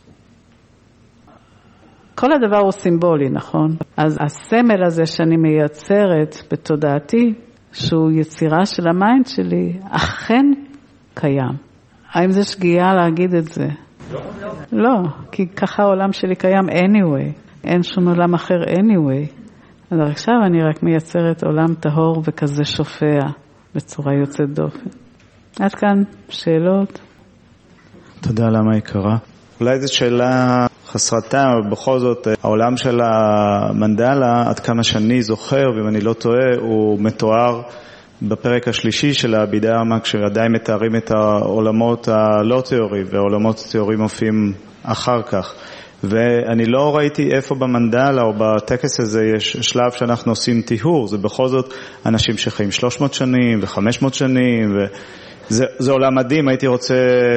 כל הדבר הוא סימבולי, נכון? אז הסמל הזה שאני מייצרת בתודעתי, שהוא יצירה של המיינד שלי, אכן קיים. האם זה שגיאה להגיד את זה? לא, כי ככה העולם שלי קיים anyway. אין שום עולם אחר anyway. אז עכשיו אני רק מייצרת עולם טהור וכזה שופע בצורה יוצאת דופן. עד כאן שאלות? תודה למה יקרה. אולי זו שאלה חסרת טעם, אבל בכל זאת העולם של המנדלה, עד כמה שאני זוכר, ואם אני לא טועה, הוא מתואר בפרק השלישי של הבידרמה, כשעדיין מתארים את העולמות הלא תיאורי, והעולמות התיאורי מופיעים אחר כך. ואני לא ראיתי איפה במנדלה או בטקס הזה יש שלב שאנחנו עושים טיהור, זה בכל זאת אנשים שחיים 300 שנים ו500 שנים, וזה עולם מדהים, הייתי רוצה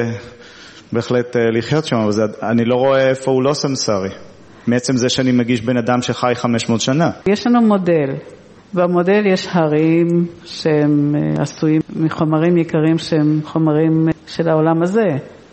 בהחלט לחיות שם, אבל אני לא רואה איפה הוא לא סמסרי, מעצם זה שאני מגיש בן אדם שחי 500 שנה. יש לנו מודל, במודל יש הרים שהם עשויים מחומרים יקרים שהם חומרים של העולם הזה,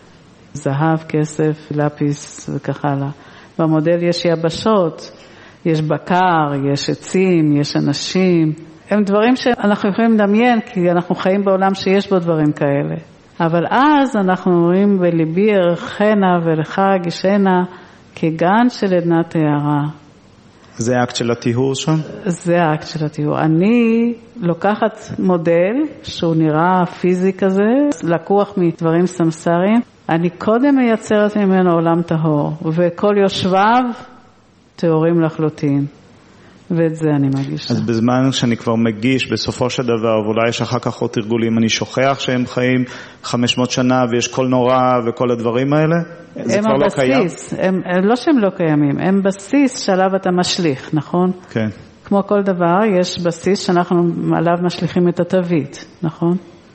זהב, כסף, לפיס וכך הלאה. במודל יש יבשות, יש בקר, יש עצים, יש אנשים. הם דברים שאנחנו יכולים לדמיין כי אנחנו חיים בעולם שיש בו דברים כאלה. אבל אז אנחנו רואים בליבי ערכנה ולך גישנה כגן של עדנת הערה. זה האקט של הטיהור שם? זה האקט של הטיהור. אני לוקחת מודל שהוא נראה פיזי כזה, לקוח מדברים סמסריים, אני קודם מייצרת ממנו עולם טהור, וכל יושביו טהורים לחלוטין. ואת זה אני מגישה. אז בזמן שאני כבר מגיש בסופו של דבר, ואולי יש אחר כך עוד תרגולים, אני שוכח שהם חיים 500 שנה ויש כל נורא וכל הדברים האלה? זה כבר לא קיים? הם לא שהם לא קיימים, הם בסיס שעליו אתה משליך, נכון? כן. כמו כל דבר, יש בסיס שאנחנו עליו משליכים את התווית, נכון?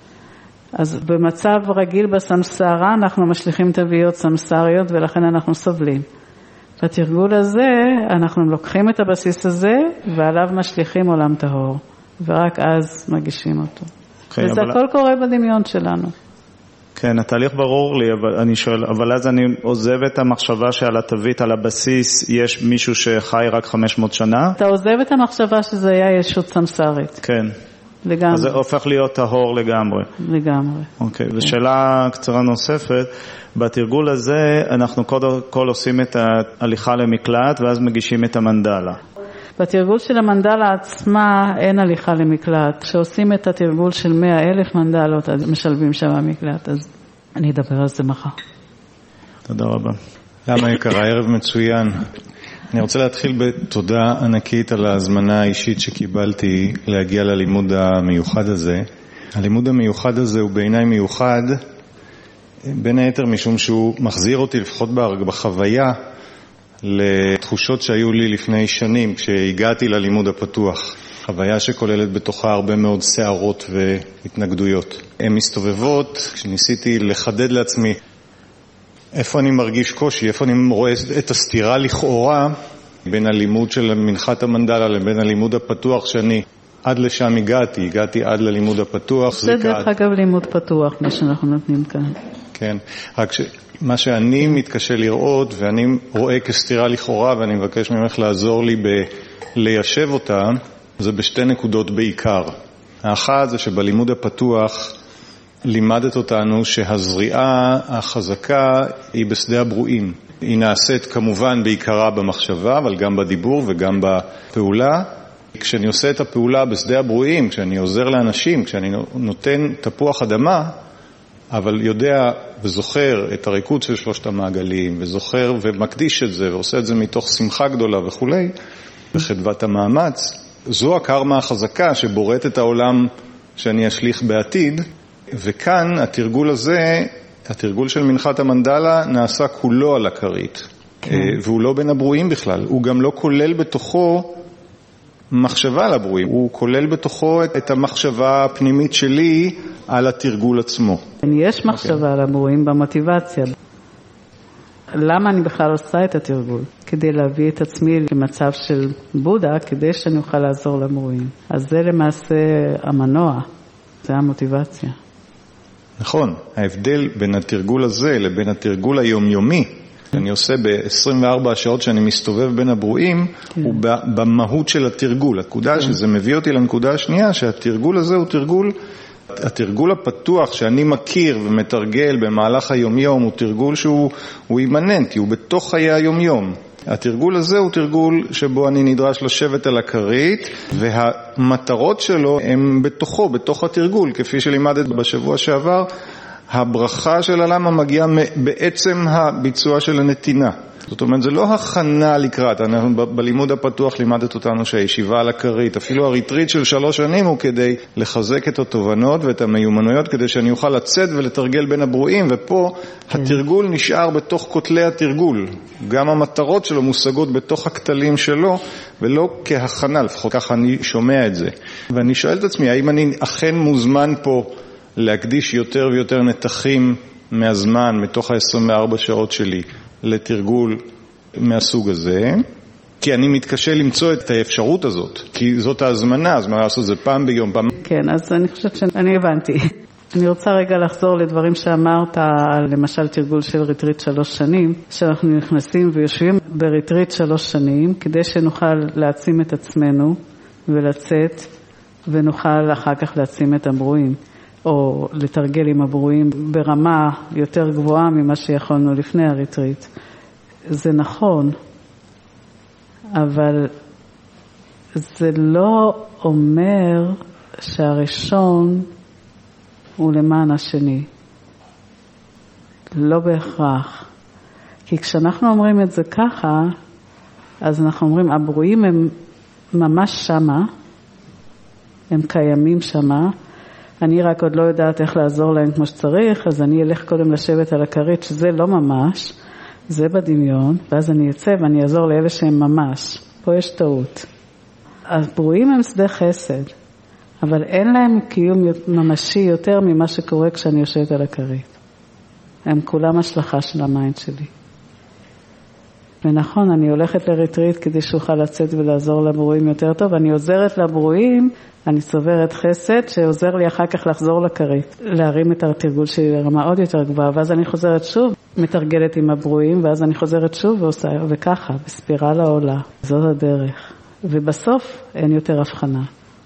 אז במצב רגיל בסמסרה אנחנו משליכים תוויות סמסריות ולכן אנחנו סובלים. בתרגול הזה אנחנו לוקחים את הבסיס הזה ועליו משליכים עולם טהור, ורק אז מגישים אותו. וזה הכל קורה בדמיון שלנו. כן, התהליך ברור לי, אבל אני שואל, אבל אז אני עוזב את המחשבה שעל התווית, על הבסיס, יש מישהו שחי רק 500 שנה? אתה עוזב את המחשבה שזה היה ישות סמסרית. כן. לגמרי. אז זה הופך להיות טהור לגמרי. לגמרי. אוקיי, ושאלה קצרה נוספת, בתרגול הזה אנחנו קודם כל עושים את ההליכה למקלט ואז מגישים את המנדלה. בתרגול של המנדלה עצמה אין הליכה למקלט. כשעושים את התרגול של 100,000 מנדלות, אז משלבים שם המקלט, אז אני אדבר על זה מחר. תודה רבה. למה יקרה, ערב מצוין. אני רוצה להתחיל בתודה ענקית על ההזמנה האישית שקיבלתי להגיע ללימוד המיוחד הזה. הלימוד המיוחד הזה הוא בעיניי מיוחד, בין היתר משום שהוא מחזיר אותי לפחות בחוויה לתחושות שהיו לי לפני שנים כשהגעתי ללימוד הפתוח. חוויה שכוללת בתוכה הרבה מאוד שערות והתנגדויות. הן מסתובבות, כשניסיתי לחדד לעצמי איפה אני מרגיש קושי, איפה אני רואה את הסתירה לכאורה בין הלימוד של מנחת המנדלה לבין הלימוד הפתוח שאני עד לשם הגעתי עד ללימוד הפתוח. זה דרך אגב לימוד פתוח, מה שאנחנו נותנים כאן. כן, רק מה שאני מתקשה לראות ואני רואה כסתירה לכאורה ואני מבקש ממך לעזור לי ליישב אותה, זה בשתי נקודות בעיקר. האחת זה שבלימוד הפתוח לימדת אותנו שהזריעה החזקה היא בשדה הברואים. היא נעשית כמובן בעיקרה במחשבה, אבל גם בדיבור וגם בפעולה. כשאני עושה את הפעולה בשדה הברואים, כשאני עוזר לאנשים, כשאני נותן תפוח אדמה, אבל יודע וזוכר את הריקוד של שלושת המעגלים, וזוכר ומקדיש את זה, ועושה את זה מתוך שמחה גדולה וכו', בחדוות המאמץ, זו הקרמה החזקה שבוראת את העולם שאני אשליך בעתיד, וכאן התרגול הזה, התרגול של מנחת המנדלה, נעשה כולו על הכרית, והוא לא בין הברואים בכלל, הוא גם לא כולל בתוכו מחשבה על הברואים, הוא כולל בתוכו את המחשבה הפנימית שלי על התרגול עצמו. יש מחשבה על הברואים במוטיבציה. למה אני בכלל עושה את התרגול? כדי להביא את עצמי למצב של בודה, כדי שאני אוכל לעזור לברואים. אז זה למעשה המנוע, זה המוטיבציה. נכון, ההבדל בין התרגול הזה לבין התרגול היומיומי, שאני עושה ב-24 השעות שאני מסתובב בין הברואים, הוא במהות של התרגול. הנקודה שזה מביא אותי לנקודה השנייה, שהתרגול הזה הוא התרגול הפתוח שאני מכיר ומתרגל במהלך היומיום, הוא תרגול שהוא אימננטי, הוא בתוך חיי היומיום. התרגול הזה הוא תרגול שבו אני נדרש לשבת על הכרית, והמטרות שלו הן בתוך התרגול, כפי שלימדת בשבוע שעבר, הברכה של הלמה מגיעה בעצם הביצוע של הנתינה. זאת אומרת, זה לא הכנה לקראת. אנחנו בלימוד הפתוח לימדת אותנו שהישיבה על הכרית, אפילו הריטריט של 3 שנים הוא כדי לחזק את התובנות ואת המיומנויות, כדי שאני אוכל לצאת ולתרגל בין הברואים, ופה התרגול נשאר בתוך כותלי התרגול. גם המטרות שלו מושגות בתוך הכתלים שלו, ולא כהכנה, לפחות ככה אני שומע את זה. ואני שואל את עצמי, האם אני אכן מוזמן פה להקדיש יותר ויותר נתחים מהזמן, מתוך ה-24 שעות שלי, לתרגול מהסוג הזה, כי אני מתקשה למצוא את האפשרות הזאת, כי זאת ההזמנה, אז מה לעשות, זה פעם ביום, פעם... כן, אז אני חושבת שאני הבנתי. אני רוצה רגע לחזור לדברים שאמרת, למשל תרגול של ריטריט 3 שנים, שאנחנו נכנסים ויושבים בריטריט 3 שנים, כדי שנוכל להעצים את עצמנו ולצאת, ונוכל אחר כך להעצים את הברואים. או לתרגל עם הברואים ברמה יותר גבוהה ממה שיכולנו לפני הריטריט. זה נכון, אבל זה לא אומר שהראשון הוא למען השני. לא בהכרח. כי כשאנחנו אומרים את זה ככה, אז אנחנו אומרים, הברואים הם ממש שמה, הם קיימים שמה, אני רק עוד לא יודעת איך לעזור להם כמו שצריך, אז אני אלך קודם לשבת על הכרית, שזה לא ממש, זה בדמיון, ואז אני אצא ואני אעזור לאלה שהם ממש. פה יש טעות. הברואים הם שדה חסד, אבל אין להם קיום ממשי יותר ממה שקורה כשאני יושבת על הכרית. הם כולם השלכה של המיינד שלי. ונכון, אני הולכת לריטריט כדי שאוכל לצאת ולעזור לברואים יותר טוב, אני עוזרת לברואים, אני צוברת חסד שעוזר לי אחר כך לחזור לכרית, להרים את התרגול שלי לרמה עוד יותר גבוהה, ואז אני חוזרת שוב, מתרגלת עם הברואים, ואז אני חוזרת שוב ועושה, וככה, בספירלה עולה. זאת הדרך. ובסוף אין יותר הבחנה.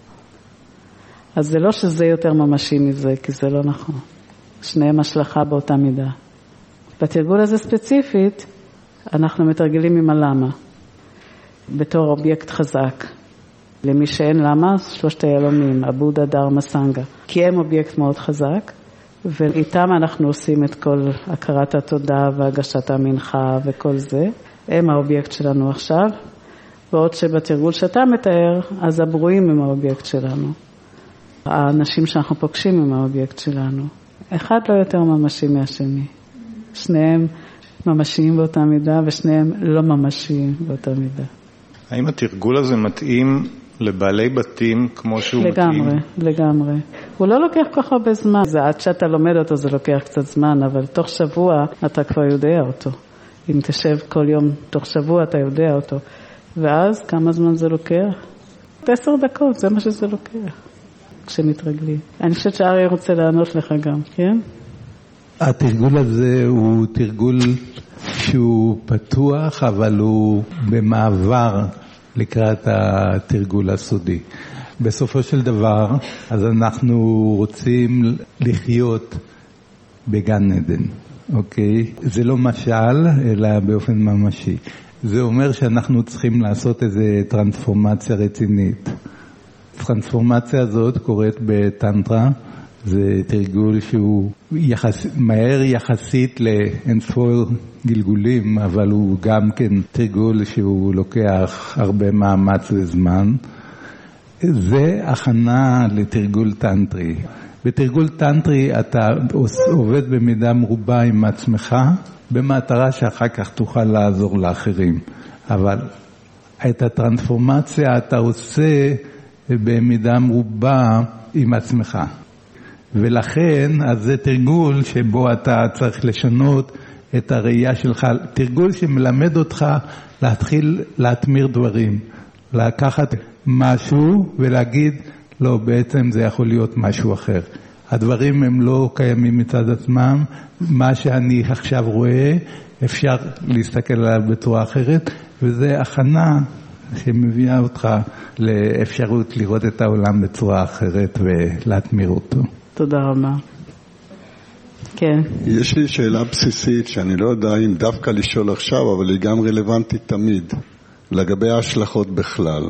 אז זה לא שזה יותר ממשי מזה, כי זה לא נכון. שניהם השלכה באותה מידה. בתרגול הזה ספציפית, אנחנו מתרגלים עם הלמה, בתור אובייקט חזק. למי שאין למה, 3 היהלומים, הבודה, דרמה, סנגה. כי הם אובייקט מאוד חזק, ואיתם אנחנו עושים את כל הכרת התודה והגשת המנחה וכל זה. הם האובייקט שלנו עכשיו, ועוד שבתרגול שאתה מתאר, אז הברואים הם האובייקט שלנו. האנשים שאנחנו פוגשים הם האובייקט שלנו. אחד לא יותר ממשי מהשני. שניהם ממשיים באותה מידה, ושניהם לא ממשיים באותה מידה. האם התרגול הזה מתאים לבעלי בתים כמו שהוא לגמרי, מתאים? לגמרי. הוא לא לוקח כל כך הרבה זמן. זה עד שאתה לומד אותו זה לוקח קצת זמן, אבל תוך שבוע אתה כבר יודע אותו. אם תשב כל יום תוך שבוע אתה יודע אותו. ואז כמה זמן זה לוקח? 10 דקות, זה מה שזה לוקח. כשמתרגלים. אני חושבת שאריה רוצה לענות לך גם, כן? התרגול הזה הוא תרגול שהוא פתוח, אבל הוא במעבר לקראת התרגול הסודי. בסופו של דבר, אז אנחנו רוצים לחיות בגן עדן, אוקיי? זה לא משל, אלא באופן ממשי. זה אומר שאנחנו צריכים לעשות איזו טרנספורמציה רצינית. הטרנספורמציה הזאת קורית בטנטרה, זה תרגול שהוא מהר יחסית לאינספור גלגולים, אבל הוא גם כן תרגול שהוא לוקח הרבה מאמץ וזמן. זה הכנה לתרגול טנטרי. בתרגול טנטרי אתה עובד במידה מרובה עם עצמך, במטרה שאחר כך תוכל לעזור לאחרים. אבל את הטרנספורמציה אתה עושה במידה מרובה עם עצמך. ולכן, אז זה תרגול שבו אתה צריך לשנות את הראייה שלך, תרגול שמלמד אותך להתחיל להתמיר דברים, לקחת משהו ולהגיד, לא, בעצם זה יכול להיות משהו אחר. הדברים הם לא קיימים מצד עצמם, מה שאני עכשיו רואה, אפשר להסתכל עליו בצורה אחרת, וזה הכנה שמביאה אותך לאפשרות לראות את העולם בצורה אחרת ולהתמיר אותו. תודה רבה. כן. יש לי שאלה בסיסית שאני לא יודע אם דווקא לשאול עכשיו, אבל היא גם רלוונטית תמיד, לגבי ההשלכות בכלל,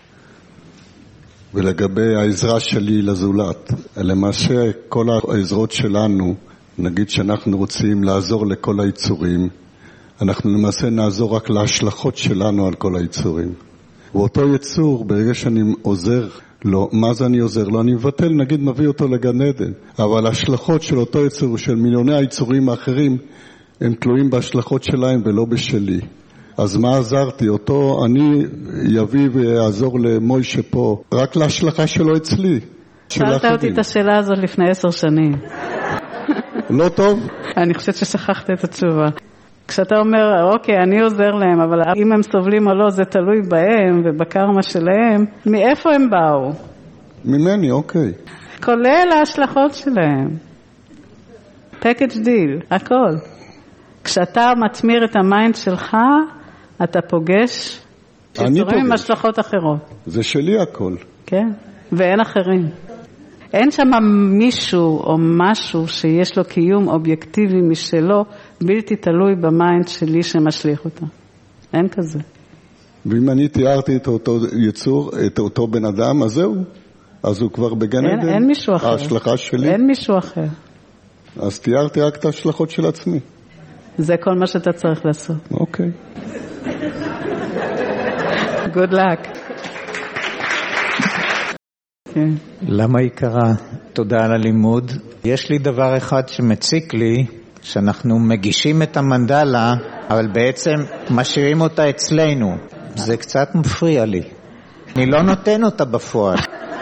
ולגבי העזרה שלי לזולת. למעשה כל העזרות שלנו, נגיד שאנחנו רוצים לעזור לכל היצורים, אנחנו למעשה נעזור רק להשלכות שלנו על כל היצורים. ואותו יצור, ברגע שאני עוזר לו, מה זה אני עוזר לו? אני מבטל, נגיד מביא אותו לגן עדן, אבל ההשלכות של אותו יצור, של מיליוני היצורים האחרים, הם תלויים בהשלכות שלהם ולא בשלי. אז מה עזרתי? אותו אני יביא ויעזור למוישה פה, רק להשלכה שלו אצלי. שאלת אותי את השאלה הזאת לפני 10 שנים. לא טוב? אני חושבת ששכחת את התשובה. כשאתה אומר, אוקיי, אני עוזר להם, אבל אם הם סובלים או לא, זה תלוי בהם ובקרמה שלהם, מאיפה הם באו? ממני, אוקיי. כולל ההשלכות שלהם. package deal, הכל. כשאתה מתמיר את המיינד שלך, אתה פוגש יצורים עם השלכות אחרות. זה שלי הכל. כן, ואין אחרים. אין שם מישהו או משהו שיש לו קיום אובייקטיבי משלו, בלתי תלוי במיינד שלי שמשליך אותה. אין כזה. ואם אני תיארתי את אותו יצור, את אותו בן אדם, אז זהו. אז הוא כבר בגן עדן. אין מישהו אחר. ההשלכה שלי. אין מישהו אחר. אז תיארתי רק את ההשלכות של עצמי. זה כל מה שאתה צריך לעשות. אוקיי. Good luck. כן. למה היא קרה? תודה על הלימוד. יש לי דבר אחד שמציק לי, שאנחנו מגישים את המנדלה, אבל בעצם משאירים אותה אצלנו. זה קצת מפריע לי. אני לא נותן אותה בפועל.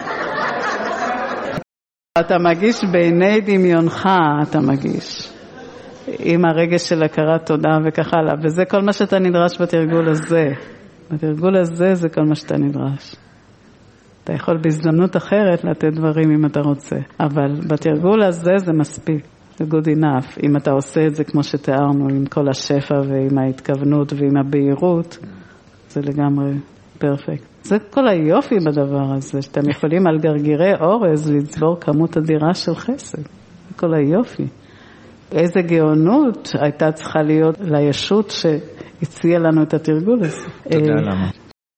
אתה מגיש בעיני דמיונך, אתה מגיש. עם הרגש של הכרת תודה וכך הלאה. וזה כל מה שאתה נדרש בתרגול הזה. בתרגול הזה זה כל מה שאתה נדרש. אתה יכול בהזדמנות אחרת לתת דברים אם אתה רוצה. אבל בתרגול הזה זה מספיק. זה good enough. אם אתה עושה את זה כמו שתיארנו, עם כל השפע ועם ההתכוונות ועם הבהירות, זה לגמרי פרפקט. זה כל היופי בדבר הזה, שאתם יכולים על גרגירי אורז לצבור כמות אדירה של חסד. זה כל היופי. איזה גאונות הייתה צריכה להיות לישות שהציעה לנו את התרגול הזה. תודה למה.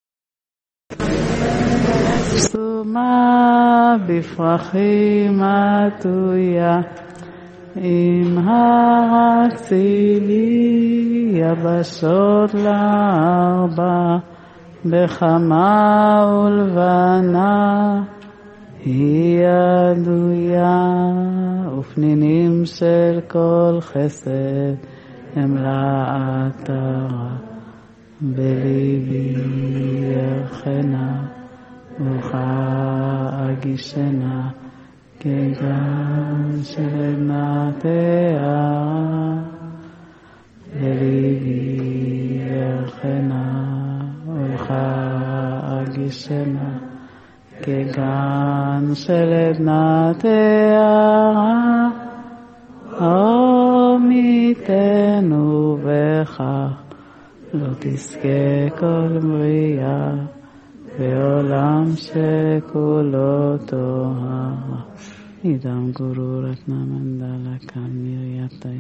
סומה בפרחים עטויה, עם הר אצילי יבשות לארבע, בחמה ולבנה היא עדויה, ופנינים של כל חסד הם לעתרה, בליבי ירחנה וכאגישנה, כגן של עדנה תארה, בליבי ירחנה וכאגישנה, כגן של עדנה תארה, עמיתנו בכך לא תזכה כל בריאה, בעולם שכולו טוהר. אידם גורו רתנה מנדלה כאן מריית